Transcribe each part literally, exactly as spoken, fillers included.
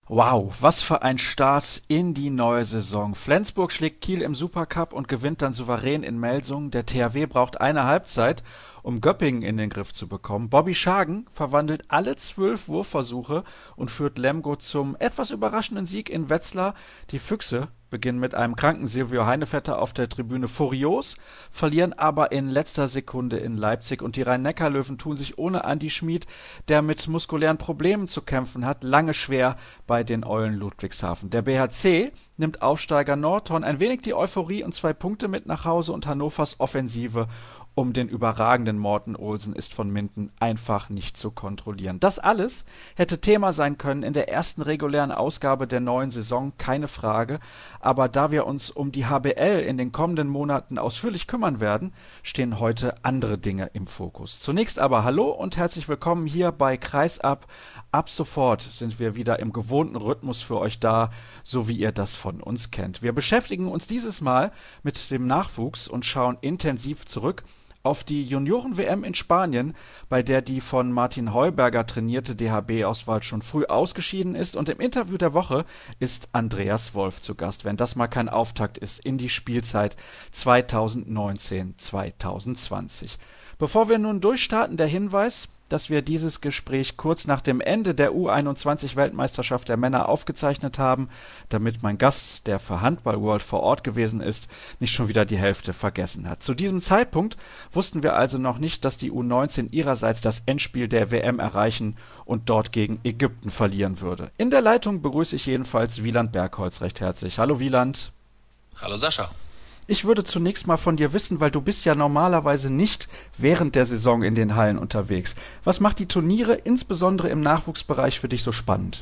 Wow, was für ein Start in die neue Saison. Flensburg schlägt Kiel im Supercup und gewinnt dann souverän in Melsungen. Der T H W braucht eine Halbzeit, um Göppingen in den Griff zu bekommen. Bobby Schagen verwandelt alle zwölf Wurfversuche und führt Lemgo zum etwas überraschenden Sieg in Wetzlar. Die Füchse beginnen mit einem kranken Silvio Heinevetter auf der Tribüne furios, verlieren aber in letzter Sekunde in Leipzig und die Rhein-Neckar-Löwen tun sich ohne Andi Schmid, der mit muskulären Problemen zu kämpfen hat, lange schwer bei den Eulen Ludwigshafen. Der B H C nimmt Aufsteiger Nordhorn ein wenig die Euphorie und zwei Punkte mit nach Hause und Hannovers Offensive um den überragenden Morten Olsen ist von Minden einfach nicht zu kontrollieren. Das alles hätte Thema sein können in der ersten regulären Ausgabe der neuen Saison, keine Frage. Aber da wir uns um die H B L in den kommenden Monaten ausführlich kümmern werden, stehen heute andere Dinge im Fokus. Zunächst aber hallo und herzlich willkommen hier bei Kreisab. Ab sofort sind wir wieder im gewohnten Rhythmus für euch da, so wie ihr das von uns kennt. Wir beschäftigen uns dieses Mal mit dem Nachwuchs und schauen intensiv zurück auf die Junioren-W M in Spanien, bei der die von Martin Heuberger trainierte D H B-Auswahl schon früh ausgeschieden ist. Und im Interview der Woche ist Andreas Wolf zu Gast, wenn das mal kein Auftakt ist in die Spielzeit zweitausendneunzehn zweitausendzwanzig. Bevor wir nun durchstarten, der Hinweis, dass wir dieses Gespräch kurz nach dem Ende der U einundzwanzig-Weltmeisterschaft der Männer aufgezeichnet haben, damit mein Gast, der für Handball World vor Ort gewesen ist, nicht schon wieder die Hälfte vergessen hat. Zu diesem Zeitpunkt wussten wir also noch nicht, dass die U neunzehn ihrerseits das Endspiel der W M erreichen und dort gegen Ägypten verlieren würde. In der Leitung begrüße ich jedenfalls Wieland Bergholz recht herzlich. Hallo Wieland. Hallo Sascha. Ich würde zunächst mal von dir wissen, weil du bist ja normalerweise nicht während der Saison in den Hallen unterwegs. Was macht die Turniere, insbesondere im Nachwuchsbereich, für dich so spannend?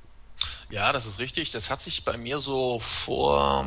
Ja, das ist richtig. Das hat sich bei mir so vor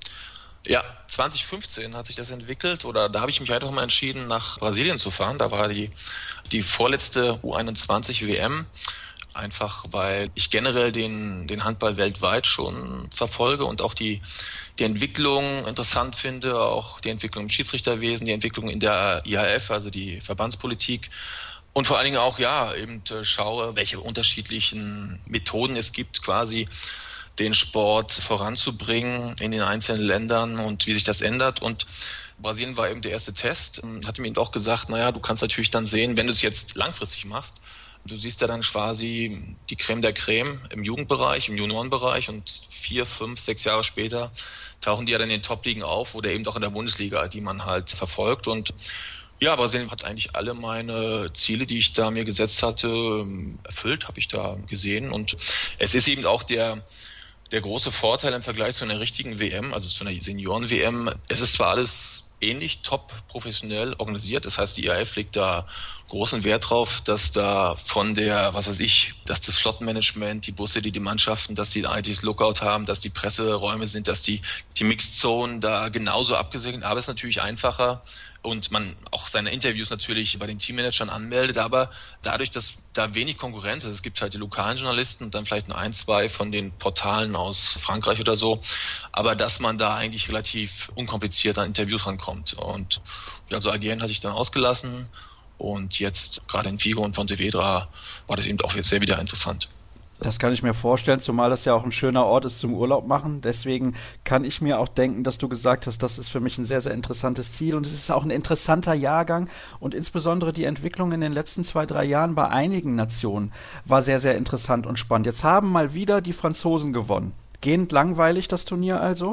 ja, zwanzig fünfzehn hat sich das entwickelt. Oder da habe ich mich einfach mal entschieden, nach Brasilien zu fahren. Da war die, die vorletzte U einundzwanzig W M. Einfach weil ich generell den, den Handball weltweit schon verfolge und auch die, die Entwicklung interessant finde, auch die Entwicklung im Schiedsrichterwesen, die Entwicklung in der I H F, also die Verbandspolitik. Und vor allen Dingen auch, ja, eben schaue, welche unterschiedlichen Methoden es gibt, quasi den Sport voranzubringen in den einzelnen Ländern und wie sich das ändert. Und Brasilien war eben der erste Test. Hatte mir eben auch gesagt, naja, du kannst natürlich dann sehen, wenn du es jetzt langfristig machst, du siehst ja dann quasi die Creme der Creme im Jugendbereich, im Juniorenbereich und vier, fünf, sechs Jahre später tauchen die ja dann in den Top-Ligen auf oder eben auch in der Bundesliga, die man halt verfolgt. Und ja, Brasilien hat eigentlich alle meine Ziele, die ich da mir gesetzt hatte, erfüllt, habe ich da gesehen. Und es ist eben auch der der große Vorteil im Vergleich zu einer richtigen W M, also zu einer Senioren-W M. Es ist zwar alles ähnlich top professionell organisiert. Das heißt, die I A F legt da großen Wert drauf, dass da von der, was weiß ich, dass das Flottenmanagement, die Busse, die die Mannschaften, dass die I Ts Lookout haben, dass die Presseräume sind, dass die, die Mixed Zone da genauso abgesegnet. Aber es ist natürlich einfacher und man auch seine Interviews natürlich bei den Teammanagern anmeldet. Aber dadurch, dass da wenig Konkurrenz ist, es gibt halt die lokalen Journalisten und dann vielleicht nur ein, zwei von den Portalen aus Frankreich oder so. Aber dass man da eigentlich relativ unkompliziert an Interviews rankommt. Und ja, so Algerien hatte ich dann ausgelassen. Und jetzt, gerade in Vigo und Pontevedra, war das eben auch jetzt sehr wieder interessant. Das kann ich mir vorstellen, zumal das ja auch ein schöner Ort ist zum Urlaub machen. Deswegen kann ich mir auch denken, dass du gesagt hast, das ist für mich ein sehr, sehr interessantes Ziel. Und es ist auch ein interessanter Jahrgang. Und insbesondere die Entwicklung in den letzten zwei, drei Jahren bei einigen Nationen war sehr, sehr interessant und spannend. Jetzt haben mal wieder die Franzosen gewonnen. Gehend langweilig das Turnier also?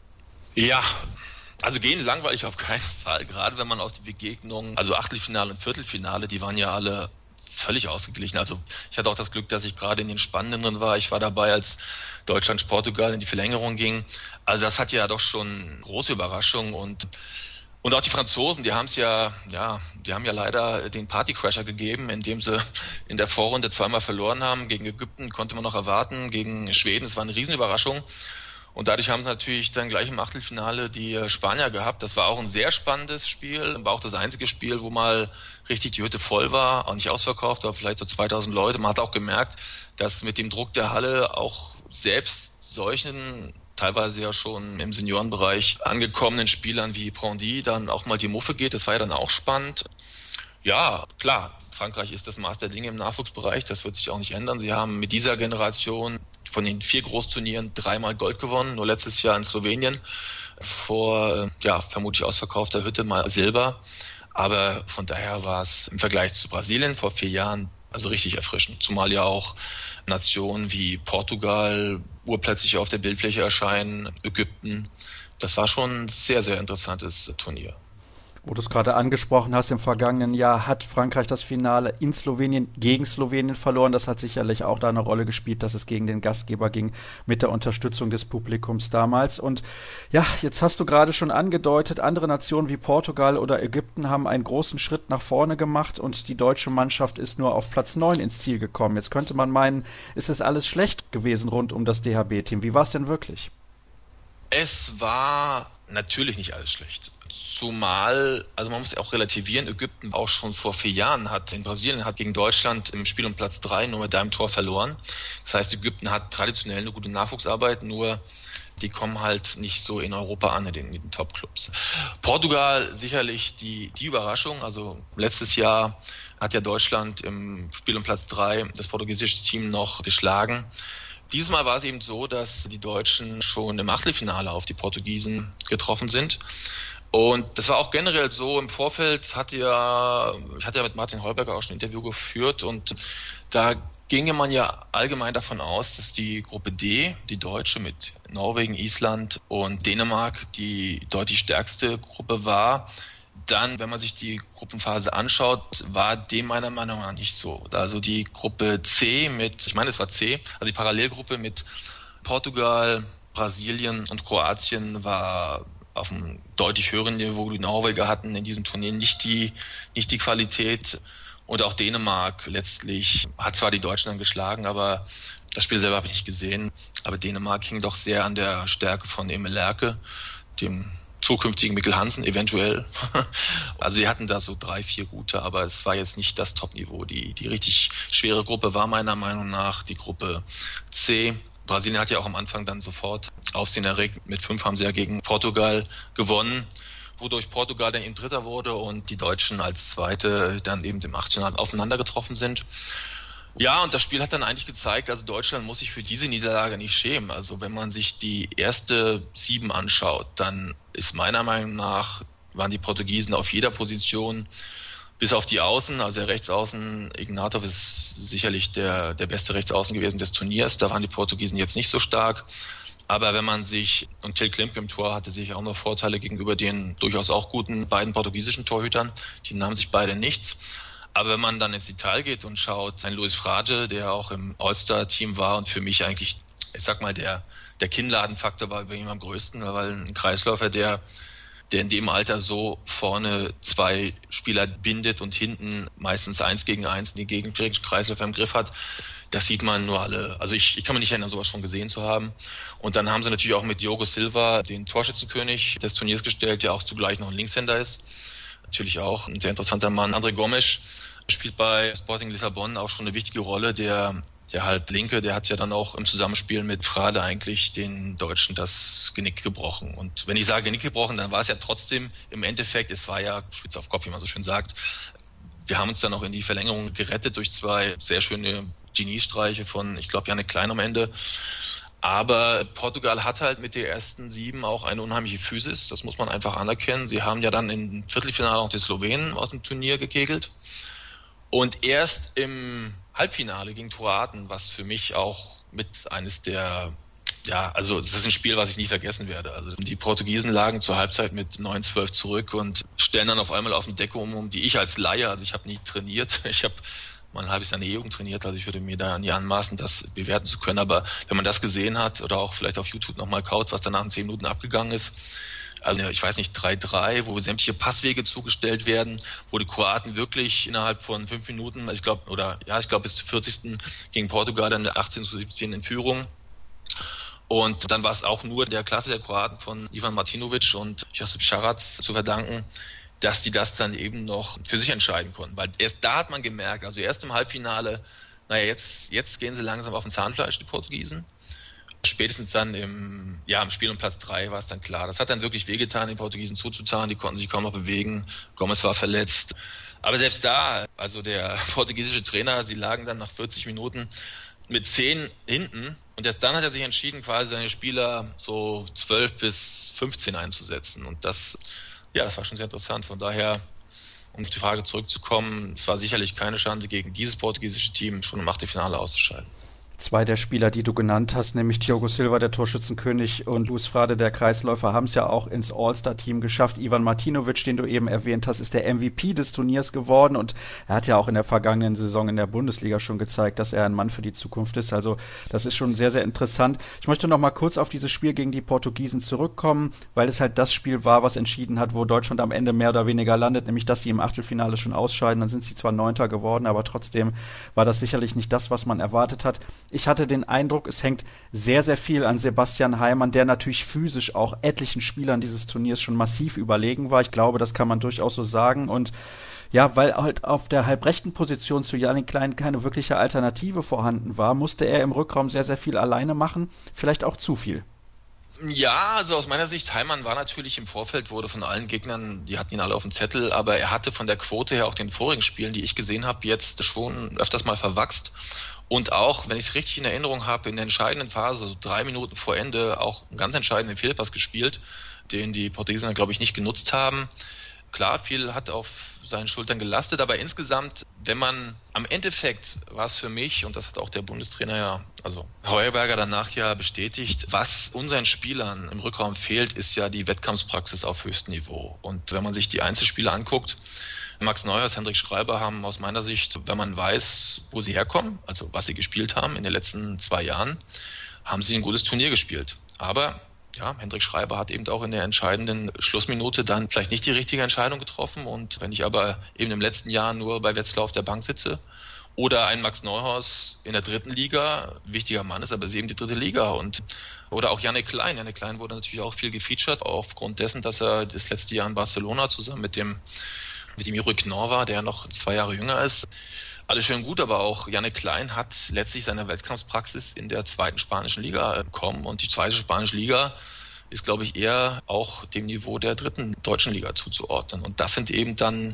Ja, also gehen langweilig auf keinen Fall, gerade wenn man auch die Begegnungen, also Achtelfinale und Viertelfinale, die waren ja alle völlig ausgeglichen. Also ich hatte auch das Glück, dass ich gerade in den Spannenden drin war. Ich war dabei, als Deutschland-Portugal in die Verlängerung ging. Also das hat ja doch schon große Überraschung und und auch die Franzosen, die haben es ja, ja, die haben ja leider den Partycrasher gegeben, indem sie in der Vorrunde zweimal verloren haben. Gegen Ägypten konnte man noch erwarten, gegen Schweden, es war eine Riesenüberraschung. Und dadurch haben sie natürlich dann gleich im Achtelfinale die Spanier gehabt. Das war auch ein sehr spannendes Spiel. War auch das einzige Spiel, wo mal richtig die Hütte voll war, auch nicht ausverkauft, war vielleicht so zweitausend Leute. Man hat auch gemerkt, dass mit dem Druck der Halle auch selbst solchen, teilweise ja schon im Seniorenbereich angekommenen Spielern wie Prandy dann auch mal die Muffe geht. Das war ja dann auch spannend. Ja, klar, Frankreich ist das Maß der Dinge im Nachwuchsbereich. Das wird sich auch nicht ändern. Sie haben mit dieser Generation von den vier Großturnieren dreimal Gold gewonnen, nur letztes Jahr in Slowenien vor, ja, vermutlich ausverkaufter Hütte mal Silber. Aber von daher war es im Vergleich zu Brasilien vor vier Jahren also richtig erfrischend. Zumal ja auch Nationen wie Portugal urplötzlich auf der Bildfläche erscheinen, Ägypten. Das war schon ein sehr, sehr interessantes Turnier. Wo du es gerade angesprochen hast, im vergangenen Jahr hat Frankreich das Finale in Slowenien gegen Slowenien verloren. Das hat sicherlich auch da eine Rolle gespielt, dass es gegen den Gastgeber ging mit der Unterstützung des Publikums damals. Und ja, jetzt hast du gerade schon angedeutet, andere Nationen wie Portugal oder Ägypten haben einen großen Schritt nach vorne gemacht und die deutsche Mannschaft ist nur auf Platz neun ins Ziel gekommen. Jetzt könnte man meinen, ist es alles schlecht gewesen rund um das D H B-Team. Wie war es denn wirklich? Es war natürlich nicht alles schlecht. Zumal, also man muss auch relativieren, Ägypten auch schon vor vier Jahren hat in Brasilien hat gegen Deutschland im Spiel um Platz drei nur mit einem Tor verloren. Das heißt, Ägypten hat traditionell eine gute Nachwuchsarbeit, nur die kommen halt nicht so in Europa an, in den, in den Top-Clubs. Portugal sicherlich die, die Überraschung. Also letztes Jahr hat ja Deutschland im Spiel um Platz drei das portugiesische Team noch geschlagen. Diesmal war es eben so, dass die Deutschen schon im Achtelfinale auf die Portugiesen getroffen sind. Und das war auch generell so im Vorfeld, hatte ja, ich hatte ja mit Martin Heuberger auch schon ein Interview geführt und da ginge man ja allgemein davon aus, dass die Gruppe D, die deutsche mit Norwegen, Island und Dänemark, die deutlich stärkste Gruppe war. Dann, wenn man sich die Gruppenphase anschaut, war dem meiner Meinung nach nicht so. Also die Gruppe C mit, ich meine es war C, also die Parallelgruppe mit Portugal, Brasilien und Kroatien war auf einem deutlich höheren Niveau. Die Norweger hatten in diesem Turnier nicht die, nicht die Qualität. Und auch Dänemark letztlich hat zwar die Deutschen dann geschlagen, aber das Spiel selber habe ich nicht gesehen. Aber Dänemark hing doch sehr an der Stärke von Emil Lerche, dem zukünftigen Mikkel Hansen eventuell. Also sie hatten da so drei, vier gute, aber es war jetzt nicht das Top-Niveau. Die, die richtig schwere Gruppe war meiner Meinung nach die Gruppe C. Brasilien hat ja auch am Anfang dann sofort Aufsehen erregt. Mit fünf haben sie ja gegen Portugal gewonnen, wodurch Portugal dann eben Dritter wurde und die Deutschen als Zweite dann eben im Achtelfinale aufeinander getroffen sind. Ja, und das Spiel hat dann eigentlich gezeigt, also Deutschland muss sich für diese Niederlage nicht schämen. Also wenn man sich die erste Sieben anschaut, dann ist meiner Meinung nach, waren die Portugiesen auf jeder Position, bis auf die Außen, also der Rechtsaußen, Ignatov ist sicherlich der, der beste Rechtsaußen gewesen des Turniers, da waren die Portugiesen jetzt nicht so stark. Aber wenn man sich, und Till Klimke im Tor hatte sich auch noch Vorteile gegenüber den durchaus auch guten beiden portugiesischen Torhütern, die nahmen sich beide nichts. Aber wenn man dann ins Detail geht und schaut, ein Luis Frage, der auch im All-Star-Team war und für mich eigentlich, ich sag mal, der, der Kinnladenfaktor war bei ihm am größten, weil ein Kreisläufer, der, der in dem Alter so vorne zwei Spieler bindet und hinten meistens eins gegen eins in die Gegend kriegt, Kreisläufer im Griff hat, das sieht man nur alle. Also ich, ich kann mich nicht erinnern, sowas schon gesehen zu haben. Und dann haben sie natürlich auch mit Diogo Silva den Torschützenkönig des Turniers gestellt, der auch zugleich noch ein Linkshänder ist. Natürlich auch ein sehr interessanter Mann. André Gomes spielt bei Sporting Lissabon auch schon eine wichtige Rolle. Der, der Halblinke, der hat ja dann auch im Zusammenspiel mit Frade eigentlich den Deutschen das Genick gebrochen. Und wenn ich sage Genick gebrochen, dann war es ja trotzdem im Endeffekt, es war ja spitz auf Kopf, wie man so schön sagt. Wir haben uns dann auch in die Verlängerung gerettet durch zwei sehr schöne Geniestreiche von, ich glaube, Janne Klein am Ende. Aber Portugal hat halt mit der ersten Sieben auch eine unheimliche Physis, das muss man einfach anerkennen. Sie haben ja dann im Viertelfinale auch die Slowenen aus dem Turnier gekegelt. Und erst im Halbfinale gegen Kroaten, was für mich auch mit eines der, ja, also es ist ein Spiel, was ich nie vergessen werde. Also die Portugiesen lagen zur Halbzeit mit neun zwölf zurück und stellen dann auf einmal auf eine Deckung um, die ich als Laie, also ich habe nie trainiert, ich habe mal ein halbes Jahr in der E-Jugend trainiert, also ich würde mir da nie anmaßen, das bewerten zu können. Aber wenn man das gesehen hat oder auch vielleicht auf YouTube nochmal kaut, was danach in zehn Minuten abgegangen ist, also ich weiß nicht, drei drei, wo sämtliche Passwege zugestellt werden, wo die Kroaten wirklich innerhalb von fünf Minuten, also ich glaube, oder ja, ich glaube bis zum vierzigsten gegen Portugal dann achtzehn zu siebzehn in Führung. Und dann war es auch nur der Klasse der Kroaten von Ivan Martinovic und Josip Šarac zu verdanken, dass die das dann eben noch für sich entscheiden konnten. Weil erst da hat man gemerkt, also erst im Halbfinale, naja, jetzt, jetzt gehen sie langsam auf den Zahnfleisch, die Portugiesen. Spätestens dann im, ja, im Spiel um Platz drei war es dann klar. Das hat dann wirklich wehgetan, den Portugiesen zuzutan. Die konnten sich kaum noch bewegen. Gomes war verletzt. Aber selbst da, also der portugiesische Trainer, sie lagen dann nach vierzig Minuten mit zehn hinten Und erst dann hat er sich entschieden, quasi seine Spieler so zwölf bis fünfzehn einzusetzen. Und das, ja, das war schon sehr interessant. Von daher, um auf die Frage zurückzukommen, es war sicherlich keine Chance, gegen dieses portugiesische Team schon im Achtelfinale auszuscheiden. Zwei der Spieler, die du genannt hast, nämlich Thiago Silva, der Torschützenkönig, und Luis Frade, der Kreisläufer, haben es ja auch ins All-Star-Team geschafft. Ivan Martinovic, den du eben erwähnt hast, ist der M V P des Turniers geworden, und er hat ja auch in der vergangenen Saison in der Bundesliga schon gezeigt, dass er ein Mann für die Zukunft ist. Also das ist schon sehr, sehr interessant. Ich möchte noch mal kurz auf dieses Spiel gegen die Portugiesen zurückkommen, weil es halt das Spiel war, was entschieden hat, wo Deutschland am Ende mehr oder weniger landet, nämlich dass sie im Achtelfinale schon ausscheiden. Dann sind sie zwar Neunter geworden, aber trotzdem war das sicherlich nicht das, was man erwartet hat. Ich hatte den Eindruck, es hängt sehr, sehr viel an Sebastian Heimann, der natürlich physisch auch etlichen Spielern dieses Turniers schon massiv überlegen war. Ich glaube, das kann man durchaus so sagen. Und ja, weil halt auf der halbrechten Position zu Yannick Klein keine wirkliche Alternative vorhanden war, musste er im Rückraum sehr, sehr viel alleine machen. Vielleicht auch zu viel. Ja, also aus meiner Sicht, Heimann war natürlich im Vorfeld, wurde von allen Gegnern, die hatten ihn alle auf dem Zettel, aber er hatte von der Quote her auch den vorigen Spielen, die ich gesehen habe, jetzt schon öfters mal verwachst. Und auch, wenn ich es richtig in Erinnerung habe, in der entscheidenden Phase, so drei Minuten vor Ende, auch einen ganz entscheidenden Fehlpass gespielt, den die Portugiesen, glaube ich, nicht genutzt haben. Klar, viel hat auf seinen Schultern gelastet, aber insgesamt, wenn man am Endeffekt war es für mich, und das hat auch der Bundestrainer ja, also Heuerberger danach ja bestätigt, was unseren Spielern im Rückraum fehlt, ist ja die Wettkampfpraxis auf höchstem Niveau. Und wenn man sich die Einzelspiele anguckt, Max Neuhaus, Hendrik Schreiber haben aus meiner Sicht, wenn man weiß, wo sie herkommen, also was sie gespielt haben in den letzten zwei Jahren, haben sie ein gutes Turnier gespielt. Aber ja, Hendrik Schreiber hat eben auch in der entscheidenden Schlussminute dann vielleicht nicht die richtige Entscheidung getroffen. Und wenn ich aber eben im letzten Jahr nur bei Wetzlar auf der Bank sitze oder ein Max Neuhaus in der dritten Liga, wichtiger Mann ist, aber sie eben die dritte Liga. Und oder auch Yannick Klein. Yannick Klein wurde natürlich auch viel gefeatured, aufgrund dessen, dass er das letzte Jahr in Barcelona zusammen mit dem mit dem Jurek Knorr war, der noch zwei Jahre jünger ist. Alles schön gut, aber auch Yannick Klein hat letztlich seine Wettkampfpraxis in der zweiten spanischen Liga bekommen. Und die zweite spanische Liga ist, glaube ich, eher auch dem Niveau der dritten deutschen Liga zuzuordnen. Und das sind eben dann,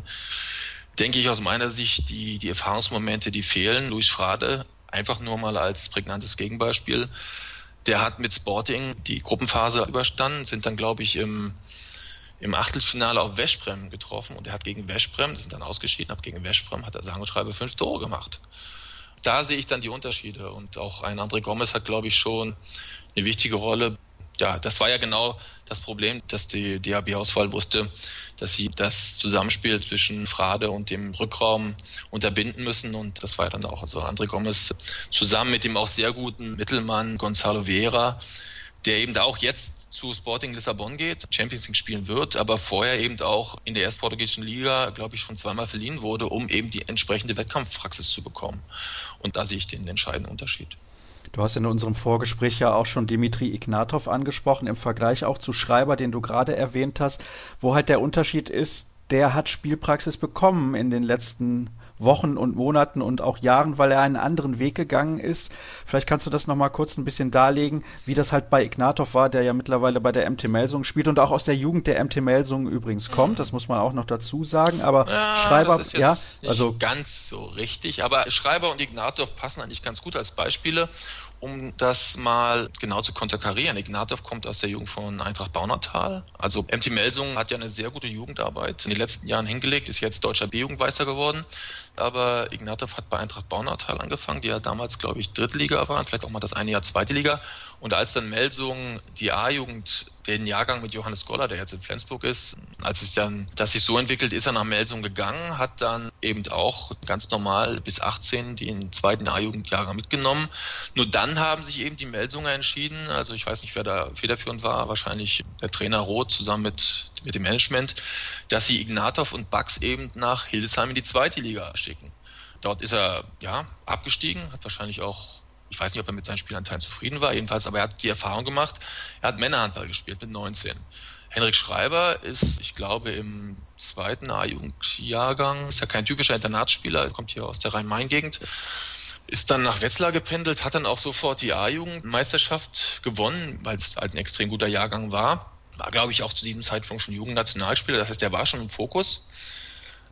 denke ich, aus meiner Sicht die, die Erfahrungsmomente, die fehlen. Luis Frade, einfach nur mal als prägnantes Gegenbeispiel, der hat mit Sporting die Gruppenphase überstanden, sind dann, glaube ich, im im Achtelfinale auf Veszprem getroffen, und er hat gegen Veszprem, die sind dann ausgeschieden, ab gegen Veszprem hat er sage und schreibe fünf Tore gemacht. Da sehe ich dann die Unterschiede, und auch ein André Gomes hat, glaube ich, schon eine wichtige Rolle. Ja, das war ja genau das Problem, dass die D H B-Auswahl wusste, dass sie das Zusammenspiel zwischen Frade und dem Rückraum unterbinden müssen, und das war ja dann auch, also André Gomes zusammen mit dem auch sehr guten Mittelmann Gonzalo Vieira, der eben da auch jetzt zu Sporting Lissabon geht, Champions League spielen wird, aber vorher eben auch in der erstportugiesischen Liga, glaube ich, schon zweimal verliehen wurde, um eben die entsprechende Wettkampfpraxis zu bekommen. Und da sehe ich den entscheidenden Unterschied. Du hast in unserem Vorgespräch ja auch schon Dimitri Ignatov angesprochen, im Vergleich auch zu Schreiber, den du gerade erwähnt hast, wo halt der Unterschied ist, der hat Spielpraxis bekommen in den letzten Wochen und Monaten und auch Jahren, weil er einen anderen Weg gegangen ist. Vielleicht kannst du das nochmal kurz ein bisschen darlegen, wie das halt bei Ignatov war, der ja mittlerweile bei der M T Melsungen spielt und auch aus der Jugend der M T Melsungen übrigens kommt. Mhm. Das muss man auch noch dazu sagen. Aber ja, Schreiber, das ist jetzt ja, nicht also ganz so richtig. Aber Schreiber und Ignatov passen eigentlich ganz gut als Beispiele, um das mal genau zu konterkarieren. Ignatov kommt aus der Jugend von Eintracht Baunatal. Also M T Melsungen hat ja eine sehr gute Jugendarbeit in den letzten Jahren hingelegt, ist jetzt deutscher B-Jugendmeister geworden. Aber Ignatov hat bei Eintracht Baunatal angefangen, die ja damals, glaube ich, Drittliga waren, vielleicht auch mal das eine Jahr Zweite Liga. Und als dann Melsungen die A-Jugend, den Jahrgang mit Johannes Goller, der jetzt in Flensburg ist, als es dann, das sich so entwickelt, ist er nach Melsungen gegangen, hat dann eben auch ganz normal bis achtzehn den zweiten A-Jugendjahrgang mitgenommen. Nur dann haben sich eben die Melsunger entschieden, also ich weiß nicht, wer da federführend war, wahrscheinlich der Trainer Roth zusammen mit, mit dem Management, dass sie Ignatov und Bax eben nach Hildesheim in die zweite Liga schicken. Dort ist er ja abgestiegen, hat wahrscheinlich auch, ich weiß nicht, ob er mit seinen Spielanteilen zufrieden war, jedenfalls, aber er hat die Erfahrung gemacht, er hat Männerhandball gespielt mit neunzehn. Henrik Schreiber ist, ich glaube, im zweiten A-Jugendjahrgang, ist ja kein typischer Internatsspieler, kommt hier aus der Rhein-Main-Gegend, ist dann nach Wetzlar gependelt, hat dann auch sofort die A-Jugendmeisterschaft gewonnen, weil es halt ein extrem guter Jahrgang war. War, glaube ich, auch zu diesem Zeitpunkt schon Jugendnationalspieler, das heißt, der war schon im Fokus.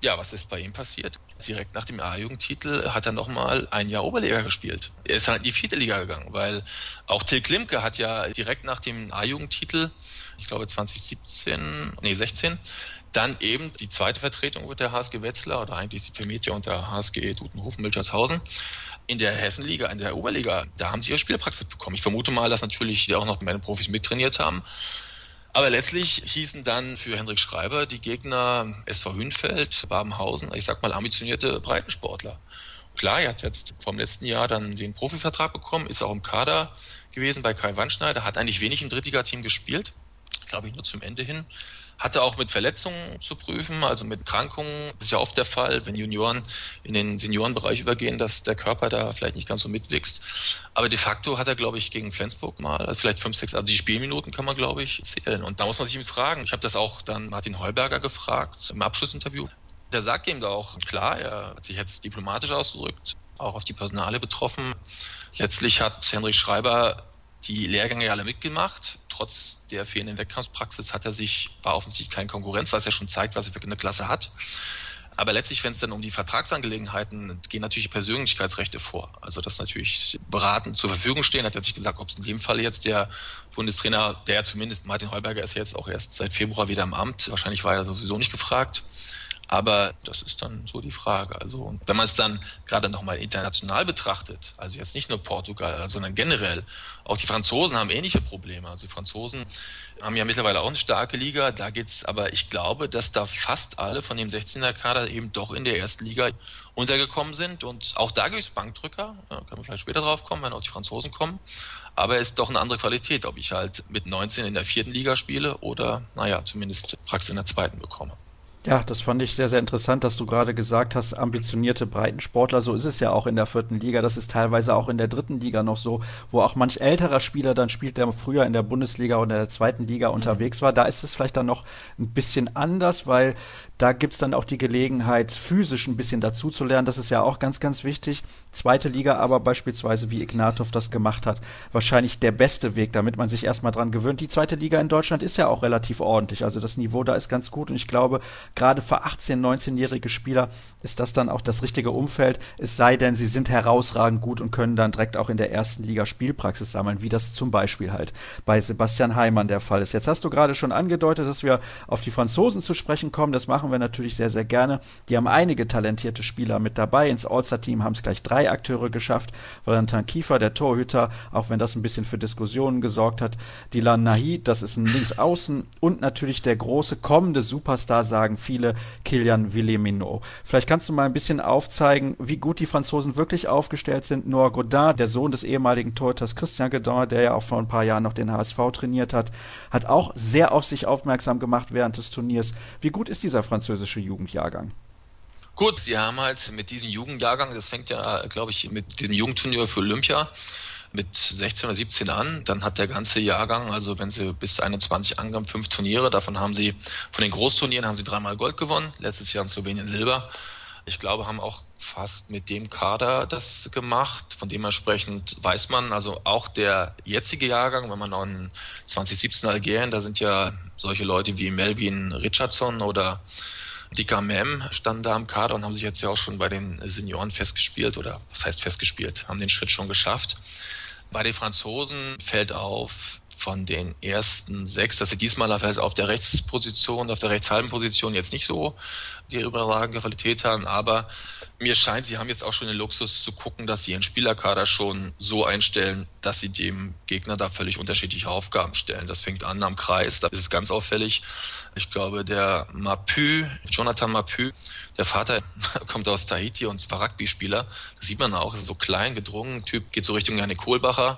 Ja, was ist bei ihm passiert? Direkt nach dem A-Jugendtitel hat er nochmal ein Jahr Oberliga gespielt. Er ist halt in die vierte Liga gegangen, weil auch Till Klimke hat ja direkt nach dem A-Jugendtitel, ich glaube zwanzig siebzehn, nee sechzehn, dann eben die zweite Vertretung mit der H S G Wetzlar oder eigentlich die Vermieter und der H S G Dudenhofen-Milchershausen in der Hessenliga, in der Oberliga. Da haben sie ihre Spielpraxis bekommen. Ich vermute mal, dass natürlich die auch noch meine Profis mittrainiert haben. Aber letztlich hießen dann für Hendrik Schreiber die Gegner S V Hünfeld, Babenhausen, ich sag mal ambitionierte Breitensportler. Klar, er hat jetzt vom letzten Jahr dann den Profivertrag bekommen, ist auch im Kader gewesen bei Kai Wandschneider, hat eigentlich wenig im Drittligateam gespielt, glaube ich nur zum Ende hin. Hatte auch mit Verletzungen zu prüfen, also mit Erkrankungen. Das ist ja oft der Fall, wenn Junioren in den Seniorenbereich übergehen, dass der Körper da vielleicht nicht ganz so mitwächst. Aber de facto hat er, glaube ich, gegen Flensburg mal, also vielleicht fünf, sechs, also die Spielminuten kann man, glaube ich, zählen. Und da muss man sich eben fragen. Ich habe das auch dann Martin Heuberger gefragt im Abschlussinterview. Der sagt eben da auch, klar, er hat sich jetzt diplomatisch ausgedrückt, auch auf die Personale betroffen. Letztlich hat Hendrik Schreiber die Lehrgänge ja alle mitgemacht. Trotz der fehlenden Wettkampfpraxis hat er sich, war offensichtlich keine Konkurrenz, was er schon zeigt, was er für eine Klasse hat. Aber letztlich, wenn es dann um die Vertragsangelegenheiten gehen, natürlich Persönlichkeitsrechte vor. Also dass natürlich beratend zur Verfügung stehen, hat er sich gesagt, ob es in dem Fall jetzt der Bundestrainer, der zumindest Martin Heuberger ist jetzt auch erst seit Februar wieder im Amt, wahrscheinlich war er sowieso nicht gefragt. Aber das ist dann so die Frage. Also, und wenn man es dann gerade nochmal international betrachtet, also jetzt nicht nur Portugal, sondern generell, auch die Franzosen haben ähnliche Probleme. Also die Franzosen haben ja mittlerweile auch eine starke Liga. Da geht's, aber ich glaube, dass da fast alle von dem sechzehner-Kader eben doch in der ersten Liga untergekommen sind. Und auch da gibt es Bankdrücker. Da können wir vielleicht später drauf kommen, wenn auch die Franzosen kommen. Aber es ist doch eine andere Qualität, ob ich halt mit neunzehn in der vierten Liga spiele oder, naja, zumindest Praxis in der zweiten bekomme. Ja, das fand ich sehr, sehr interessant, dass du gerade gesagt hast, ambitionierte Breitensportler, so ist es ja auch in der vierten Liga, das ist teilweise auch in der dritten Liga noch so, wo auch manch älterer Spieler dann spielt, der früher in der Bundesliga oder der zweiten Liga unterwegs war, da ist es vielleicht dann noch ein bisschen anders, weil da gibt's dann auch die Gelegenheit, physisch ein bisschen dazu zu lernen, das ist ja auch ganz, ganz wichtig. Zweite Liga aber beispielsweise, wie Ignatov das gemacht hat, wahrscheinlich der beste Weg, damit man sich erstmal dran gewöhnt. Die zweite Liga in Deutschland ist ja auch relativ ordentlich, also das Niveau da ist ganz gut und ich glaube, gerade für achtzehn-, neunzehnjährige Spieler ist das dann auch das richtige Umfeld, es sei denn, sie sind herausragend gut und können dann direkt auch in der ersten Liga Spielpraxis sammeln, wie das zum Beispiel halt bei Sebastian Heimann der Fall ist. Jetzt hast du gerade schon angedeutet, dass wir auf die Franzosen zu sprechen kommen, das machen wir natürlich sehr, sehr gerne. Die haben einige talentierte Spieler mit dabei, ins All-Star-Team haben es gleich drei Akteure geschafft, Valentin Kiefer, der Torhüter, auch wenn das ein bisschen für Diskussionen gesorgt hat, Dylan Nahid, das ist ein Linksaußen und natürlich der große kommende Superstar, sagen viele, Kylian Villemino. Vielleicht kannst du mal ein bisschen aufzeigen, wie gut die Franzosen wirklich aufgestellt sind. Noah Godin, der Sohn des ehemaligen Torhüters Christian Godin, der ja auch vor ein paar Jahren noch den H S V trainiert hat, hat auch sehr auf sich aufmerksam gemacht während des Turniers. Wie gut ist dieser französische Jugendjahrgang? Gut, sie haben halt mit diesem Jugendjahrgang, das fängt ja, glaube ich, mit diesem Jugendturnier für Olympia mit sechzehn oder siebzehn an, dann hat der ganze Jahrgang, also wenn sie bis einundzwanzig angaben, fünf Turniere, davon haben sie, von den Großturnieren haben sie dreimal Gold gewonnen, letztes Jahr in Slowenien Silber. Ich glaube, haben auch fast mit dem Kader das gemacht, von dementsprechend weiß man, also auch der jetzige Jahrgang, wenn man an zwanzig siebzehn Algerien, da sind ja solche Leute wie Melvin Richardson oder Dika Mem standen da im Kader und haben sich jetzt ja auch schon bei den Senioren festgespielt oder was heißt festgespielt, haben den Schritt schon geschafft. Bei den Franzosen fällt auf, von den ersten sechs, dass sie diesmal halt auf der Rechtsposition, auf der rechtshalben Position jetzt nicht so die überragende Qualität haben, aber mir scheint, sie haben jetzt auch schon den Luxus zu gucken, dass sie ihren Spielerkader schon so einstellen, dass sie dem Gegner da völlig unterschiedliche Aufgaben stellen. Das fängt an am Kreis, da ist es ganz auffällig. Ich glaube, der Mapü, Jonathan Mapü, der Vater kommt aus Tahiti und war Rugby-Spieler. Das sieht man auch, ist so klein, gedrungen, Typ geht so Richtung Janik Kohlbacher.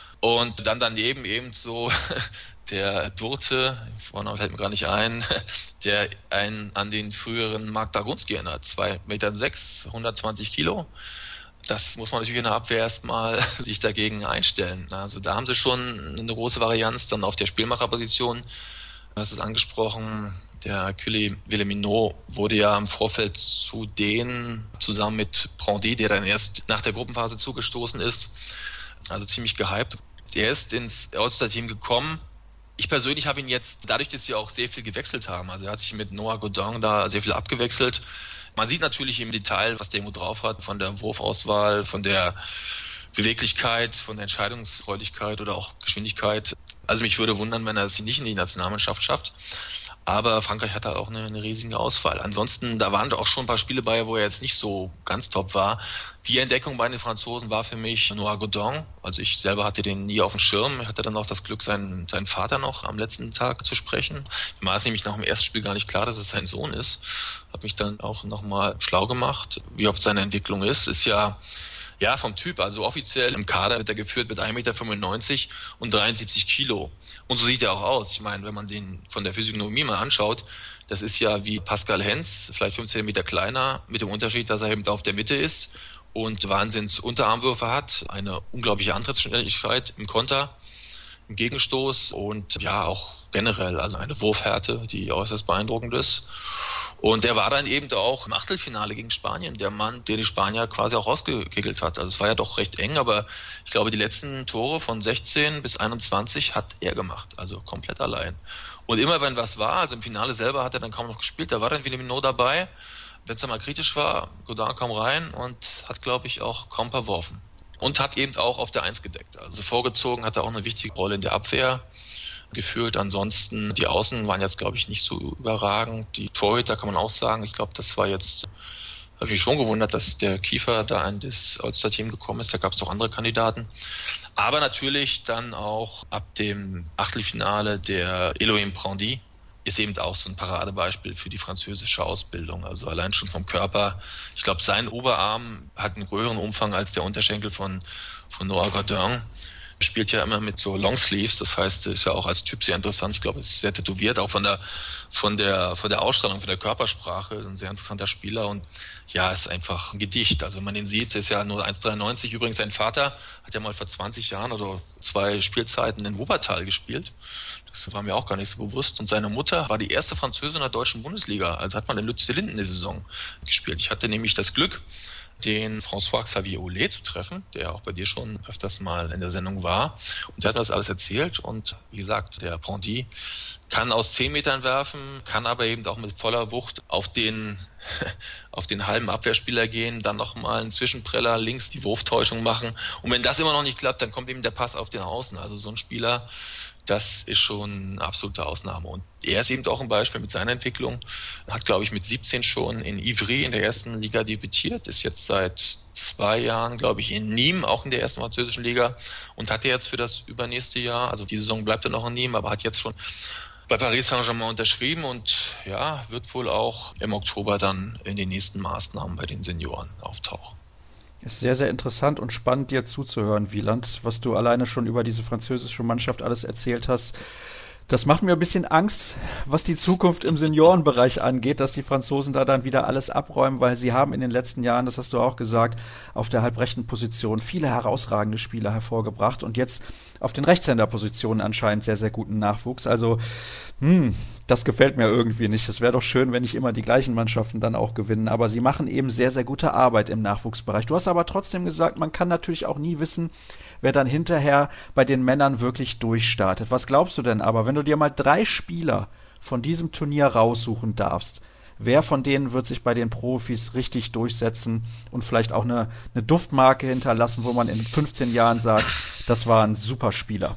Und dann daneben eben so der Durte, vorne fällt mir gar nicht ein, der einen an den früheren Mark Dagunski erinnert. zwei Meter sechs, hundertzwanzig Kilo. Das muss man natürlich in der Abwehr erstmal sich dagegen einstellen. Also da haben sie schon eine große Varianz. Dann auf der Spielmacherposition, das ist angesprochen, der Kylian Villemino wurde ja im Vorfeld zu denen zusammen mit Brandy, der dann erst nach der Gruppenphase zugestoßen ist, also ziemlich gehypt. Er ist ins All-Star-Team gekommen. Ich persönlich habe ihn jetzt, dadurch, dass sie auch sehr viel gewechselt haben, also er hat sich mit Noah Godin da sehr viel abgewechselt. Man sieht natürlich im Detail, was der Emo drauf hat, von der Wurfauswahl, von der Beweglichkeit, von der Entscheidungsfreudigkeit oder auch Geschwindigkeit. Also mich würde wundern, wenn er es nicht in die Nationalmannschaft schafft. Aber Frankreich hat da auch eine, eine riesige Auswahl. Ansonsten, da waren auch schon ein paar Spiele bei, wo er jetzt nicht so ganz top war. Die Entdeckung bei den Franzosen war für mich Noah Godin. Also ich selber hatte den nie auf dem Schirm. Ich hatte dann auch das Glück, seinen, seinen Vater noch am letzten Tag zu sprechen. Mir war es nämlich nach dem ersten Spiel gar nicht klar, dass es sein Sohn ist. Habe mich dann auch nochmal schlau gemacht, wie ob seine Entwicklung ist. Ist ja... Ja, vom Typ, also offiziell im Kader wird er geführt mit ein Meter fünfundneunzig und dreiundsiebzig Kilo. Und so sieht er auch aus. Ich meine, wenn man den von der Physiognomie mal anschaut, das ist ja wie Pascal Hens, vielleicht fünfzehn Meter kleiner, mit dem Unterschied, dass er eben da auf der Mitte ist und Wahnsinns Unterarmwürfe hat, eine unglaubliche Antrittsschnelligkeit im Konter, im Gegenstoß und ja auch generell, also eine Wurfhärte, die äußerst beeindruckend ist. Und er war dann eben auch im Achtelfinale gegen Spanien, der Mann, der die Spanier quasi auch rausgekickelt hat. Also es war ja doch recht eng, aber ich glaube, die letzten Tore von sechzehn bis einundzwanzig hat er gemacht, also komplett allein. Und immer wenn was war, also im Finale selber hat er dann kaum noch gespielt, da war dann Villemino dabei. Wenn es dann mal kritisch war, Godin kam rein und hat, glaube ich, auch kaum verworfen. Und hat eben auch auf der Eins gedeckt. Also vorgezogen hat er auch eine wichtige Rolle in der Abwehr gefühlt. Ansonsten, die Außen waren jetzt, glaube ich, nicht so überragend. Die Torhüter kann man auch sagen. Ich glaube, das war jetzt, habe mich schon gewundert, dass der Kiefer da in das All-Star-Team gekommen ist. Da gab es auch andere Kandidaten. Aber natürlich dann auch ab dem Achtelfinale der Elohim Prandi ist eben auch so ein Paradebeispiel für die französische Ausbildung. Also allein schon vom Körper. Ich glaube, sein Oberarm hat einen größeren Umfang als der Unterschenkel von, von Noah Godin. Spielt ja immer mit so Longsleeves, das heißt, ist ja auch als Typ sehr interessant. Ich glaube, ist sehr tätowiert, auch von der, von der, von der Ausstrahlung, von der Körpersprache, ein sehr interessanter Spieler und ja, ist einfach ein Gedicht. Also wenn man den sieht, ist ja nur eins Komma dreiundneunzig. Übrigens, sein Vater hat ja mal vor zwanzig Jahren oder zwei Spielzeiten in Wuppertal gespielt. Das war mir auch gar nicht so bewusst. Und seine Mutter war die erste Französin in der deutschen Bundesliga. Also hat man in Lützellinden eine Saison gespielt. Ich hatte nämlich das Glück, den François-Xavier Oulet zu treffen, der auch bei dir schon öfters mal in der Sendung war. Und der hat mir das alles erzählt. Und wie gesagt, der Prandi kann aus zehn Metern werfen, kann aber eben auch mit voller Wucht auf den, auf den halben Abwehrspieler gehen, dann nochmal einen Zwischenpreller links die Wurftäuschung machen. Und wenn das immer noch nicht klappt, dann kommt eben der Pass auf den Außen. Also so ein Spieler, das ist schon eine absolute Ausnahme. Und er ist eben auch ein Beispiel mit seiner Entwicklung. Hat, glaube ich, mit siebzehn schon in Ivry in der ersten Liga debütiert, ist jetzt seit zwei Jahren, glaube ich, in Nîmes, auch in der ersten französischen Liga und hat jetzt für das übernächste Jahr, also die Saison bleibt er noch in Nîmes, aber hat jetzt schon bei Paris Saint-Germain unterschrieben und ja, wird wohl auch im Oktober dann in den nächsten Maßnahmen bei den Senioren auftauchen. Ist sehr, sehr interessant und spannend, dir zuzuhören, Wieland, was du alleine schon über diese französische Mannschaft alles erzählt hast. Das macht mir ein bisschen Angst, was die Zukunft im Seniorenbereich angeht, dass die Franzosen da dann wieder alles abräumen, weil sie haben in den letzten Jahren, das hast du auch gesagt, auf der halbrechten Position viele herausragende Spieler hervorgebracht und jetzt auf den Rechtshänderpositionen anscheinend sehr, sehr guten Nachwuchs. Also, hm, das gefällt mir irgendwie nicht. Es wäre doch schön, wenn nicht immer die gleichen Mannschaften dann auch gewinnen, aber sie machen eben sehr, sehr gute Arbeit im Nachwuchsbereich. Du hast aber trotzdem gesagt, man kann natürlich auch nie wissen, wer dann hinterher bei den Männern wirklich durchstartet. Was glaubst du denn aber, wenn du dir mal drei Spieler von diesem Turnier raussuchen darfst, wer von denen wird sich bei den Profis richtig durchsetzen und vielleicht auch eine, eine Duftmarke hinterlassen, wo man in fünfzehn Jahren sagt, das war ein super Spieler?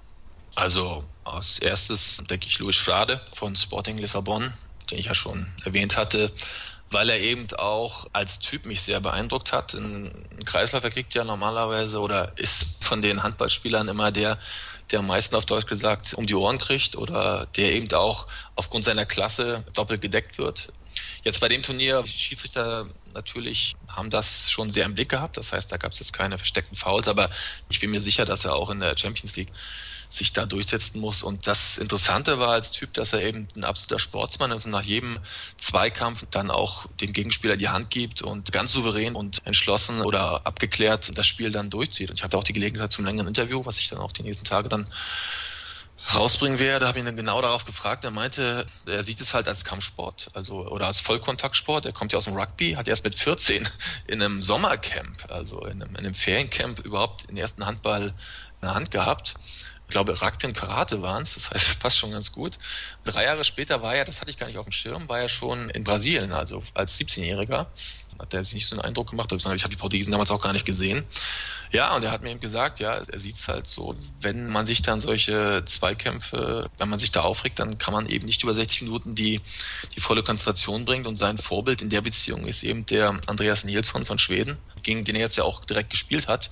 Also als erstes denke ich Luis Frade von Sporting Lissabon, den ich ja schon erwähnt hatte, weil er eben auch als Typ mich sehr beeindruckt hat. Ein Kreisläufer kriegt ja normalerweise oder ist von den Handballspielern immer der, der am meisten auf Deutsch gesagt um die Ohren kriegt oder der eben auch aufgrund seiner Klasse doppelt gedeckt wird. Jetzt bei dem Turnier, die Schiedsrichter natürlich haben das schon sehr im Blick gehabt. Das heißt, da gab es jetzt keine versteckten Fouls, aber ich bin mir sicher, dass er auch in der Champions League sich da durchsetzen muss. Und das Interessante war als Typ, dass er eben ein absoluter Sportsmann ist und nach jedem Zweikampf dann auch dem Gegenspieler die Hand gibt und ganz souverän und entschlossen oder abgeklärt das Spiel dann durchzieht. Und ich hatte auch die Gelegenheit zum längeren Interview, was ich dann auch die nächsten Tage dann rausbringen werde, habe ihn dann genau darauf gefragt. Er meinte, er sieht es halt als Kampfsport, also oder als Vollkontaktsport. Er kommt ja aus dem Rugby, hat erst mit vierzehn in einem Sommercamp, also in einem, in einem Feriencamp überhaupt den ersten Handball in der Hand gehabt. ich glaube Rugby und Karate waren es, das heißt, passt schon ganz gut. Drei Jahre später war er, das hatte ich gar nicht auf dem Schirm, war er schon in Brasilien, also als siebzehnjähriger. Hat er sich nicht so einen Eindruck gemacht, ich habe die Portugiesen damals auch gar nicht gesehen. Ja, und er hat mir eben gesagt, ja, er sieht es halt so, wenn man sich dann solche Zweikämpfe, wenn man sich da aufregt, dann kann man eben nicht über sechzig Minuten die, die volle Konzentration bringen, und sein Vorbild in der Beziehung ist eben der Andreas Nilsson von Schweden, gegen den er jetzt ja auch direkt gespielt hat.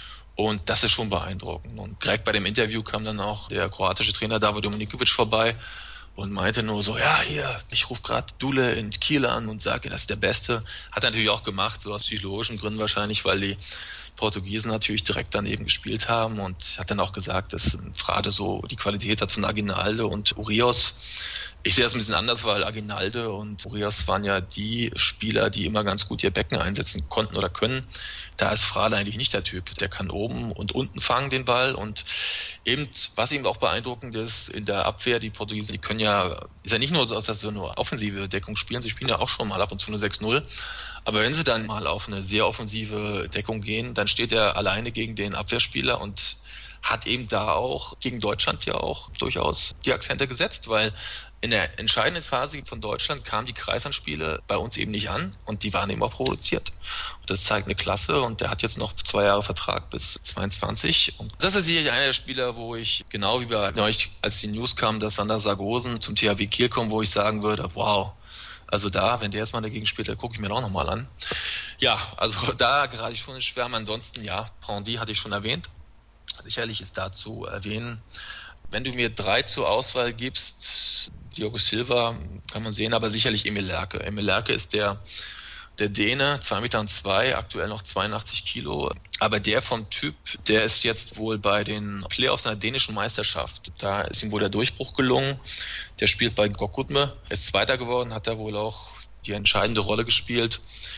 Und das ist schon beeindruckend. Und direkt bei dem Interview kam dann auch der kroatische Trainer Davor Dominikovic vorbei und meinte nur so, ja, hier, ich rufe gerade Dule in Kiel an und sage, das ist der Beste. Hat er natürlich auch gemacht, so aus psychologischen Gründen wahrscheinlich, weil die Portugiesen natürlich direkt daneben gespielt haben, und hat dann auch gesagt, dass Frade so die Qualität hat von Aguinaldo und Urios. Ich sehe das ein bisschen anders, weil Aguinaldo und Urios waren ja die Spieler, die immer ganz gut ihr Becken einsetzen konnten oder können. Da ist Frade eigentlich nicht der Typ. Der kann oben und unten fangen den Ball, und eben, was eben auch beeindruckend ist, in der Abwehr, die Portugiesen, die können ja, ist ja nicht nur so, dass sie nur offensive Deckung spielen, sie spielen ja auch schon mal ab und zu eine sechs null. Aber wenn sie dann mal auf eine sehr offensive Deckung gehen, dann steht er alleine gegen den Abwehrspieler und hat eben da auch gegen Deutschland ja auch durchaus die Akzente gesetzt, weil in der entscheidenden Phase von Deutschland kamen die Kreisanspiele bei uns eben nicht an, und die waren eben auch produziert. Und das zeigt eine Klasse, und der hat jetzt noch zwei Jahre Vertrag bis zweiundzwanzig. Und das ist sicherlich einer der Spieler, wo ich, genau wie bei euch, als die News kam, dass Sander Sargosen zum T H W Kiel kommt, wo ich sagen würde, wow, also da, wenn der jetzt mal dagegen spielt, dann gucke ich mir auch nochmal an. Ja, also da gerade ich schon in Schwärmen. Ansonsten, ja, Prandi hatte ich schon erwähnt. Sicherlich ist da zu erwähnen, wenn du mir drei zur Auswahl gibst, Diogo Silva kann man sehen, aber sicherlich Emil Lerke. Emil Lerke ist der, der Däne, zwei Meter zwei, aktuell noch zweiundachtzig Kilo. Aber der vom Typ, der ist jetzt wohl bei den Playoffs einer dänischen Meisterschaft. Da ist ihm wohl der Durchbruch gelungen. Der spielt bei Gokudme, ist Zweiter geworden, hat da wohl auch die entscheidende Rolle gespielt.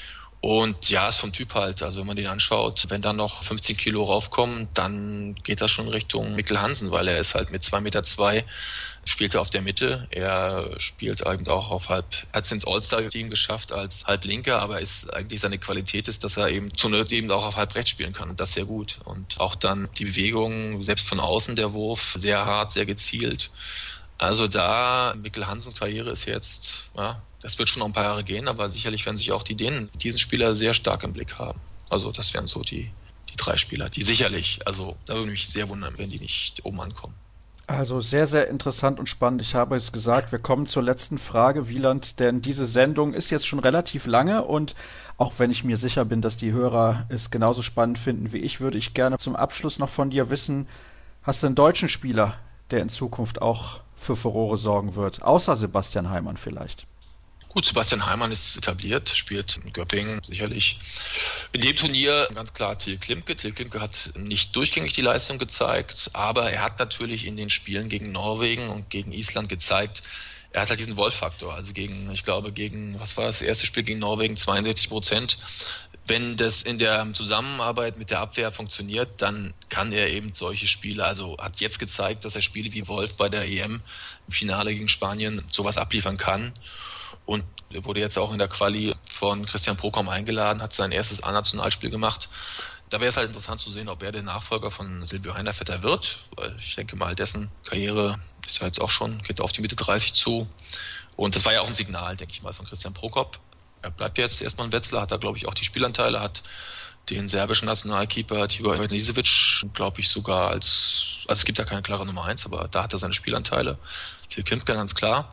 Und ja, ist vom Typ halt, also wenn man den anschaut, wenn da noch fünfzehn Kilo raufkommen, dann geht das schon Richtung Mikkel Hansen, weil er ist halt mit zwei Meter zwei, spielt er auf der Mitte. Er spielt eben auch auf halb, hat es ins All-Star-Team geschafft als Halblinker, aber ist eigentlich seine Qualität ist, dass er eben zur Not eben auch auf halb rechts spielen kann, und das sehr gut. Und auch dann die Bewegung, selbst von außen der Wurf, sehr hart, sehr gezielt. Also da, Mikkel Hansens Karriere ist jetzt, ja, das wird schon noch ein paar Jahre gehen, aber sicherlich werden sich auch die Dänen diesen Spieler sehr stark im Blick haben. Also das wären so die, die drei Spieler, die sicherlich, also da würde mich sehr wundern, wenn die nicht oben ankommen. Also sehr, sehr interessant und spannend. Ich habe es gesagt, wir kommen zur letzten Frage, Wieland, denn diese Sendung ist jetzt schon relativ lange, und auch wenn ich mir sicher bin, dass die Hörer es genauso spannend finden wie ich, würde ich gerne zum Abschluss noch von dir wissen, hast du einen deutschen Spieler, der in Zukunft auch für Furore sorgen wird, außer Sebastian Heimann vielleicht? Gut, Sebastian Heimann ist etabliert, spielt in Göppingen sicherlich. In dem Turnier ganz klar Till Klimke. Till Klimke hat nicht durchgängig die Leistung gezeigt, aber er hat natürlich in den Spielen gegen Norwegen und gegen Island gezeigt, er hat halt diesen Wolf-Faktor. Also gegen, ich glaube, gegen, was war das, erste Spiel gegen Norwegen, zweiundsechzig Prozent. Wenn das in der Zusammenarbeit mit der Abwehr funktioniert, dann kann er eben solche Spiele, also hat jetzt gezeigt, dass er Spiele wie Wolf bei der E M im Finale gegen Spanien sowas abliefern kann. Und er wurde jetzt auch in der Quali von Christian Prokom eingeladen, hat sein erstes A-Nationalspiel gemacht. Da wäre es halt interessant zu sehen, ob er der Nachfolger von Silvio Heinervetter wird, weil ich denke mal, dessen Karriere ist ja jetzt auch schon, geht auf die Mitte dreißig zu. Und das war ja auch ein Signal, denke ich mal, von Christian Prokop. Er bleibt jetzt erstmal in Wetzlar, hat da, glaube ich, auch die Spielanteile, hat den serbischen Nationalkeeper Tibor Ivanisevic, glaube ich, sogar als, also es gibt ja keine klare Nummer eins, aber da hat er seine Spielanteile. Till Klimke ganz klar.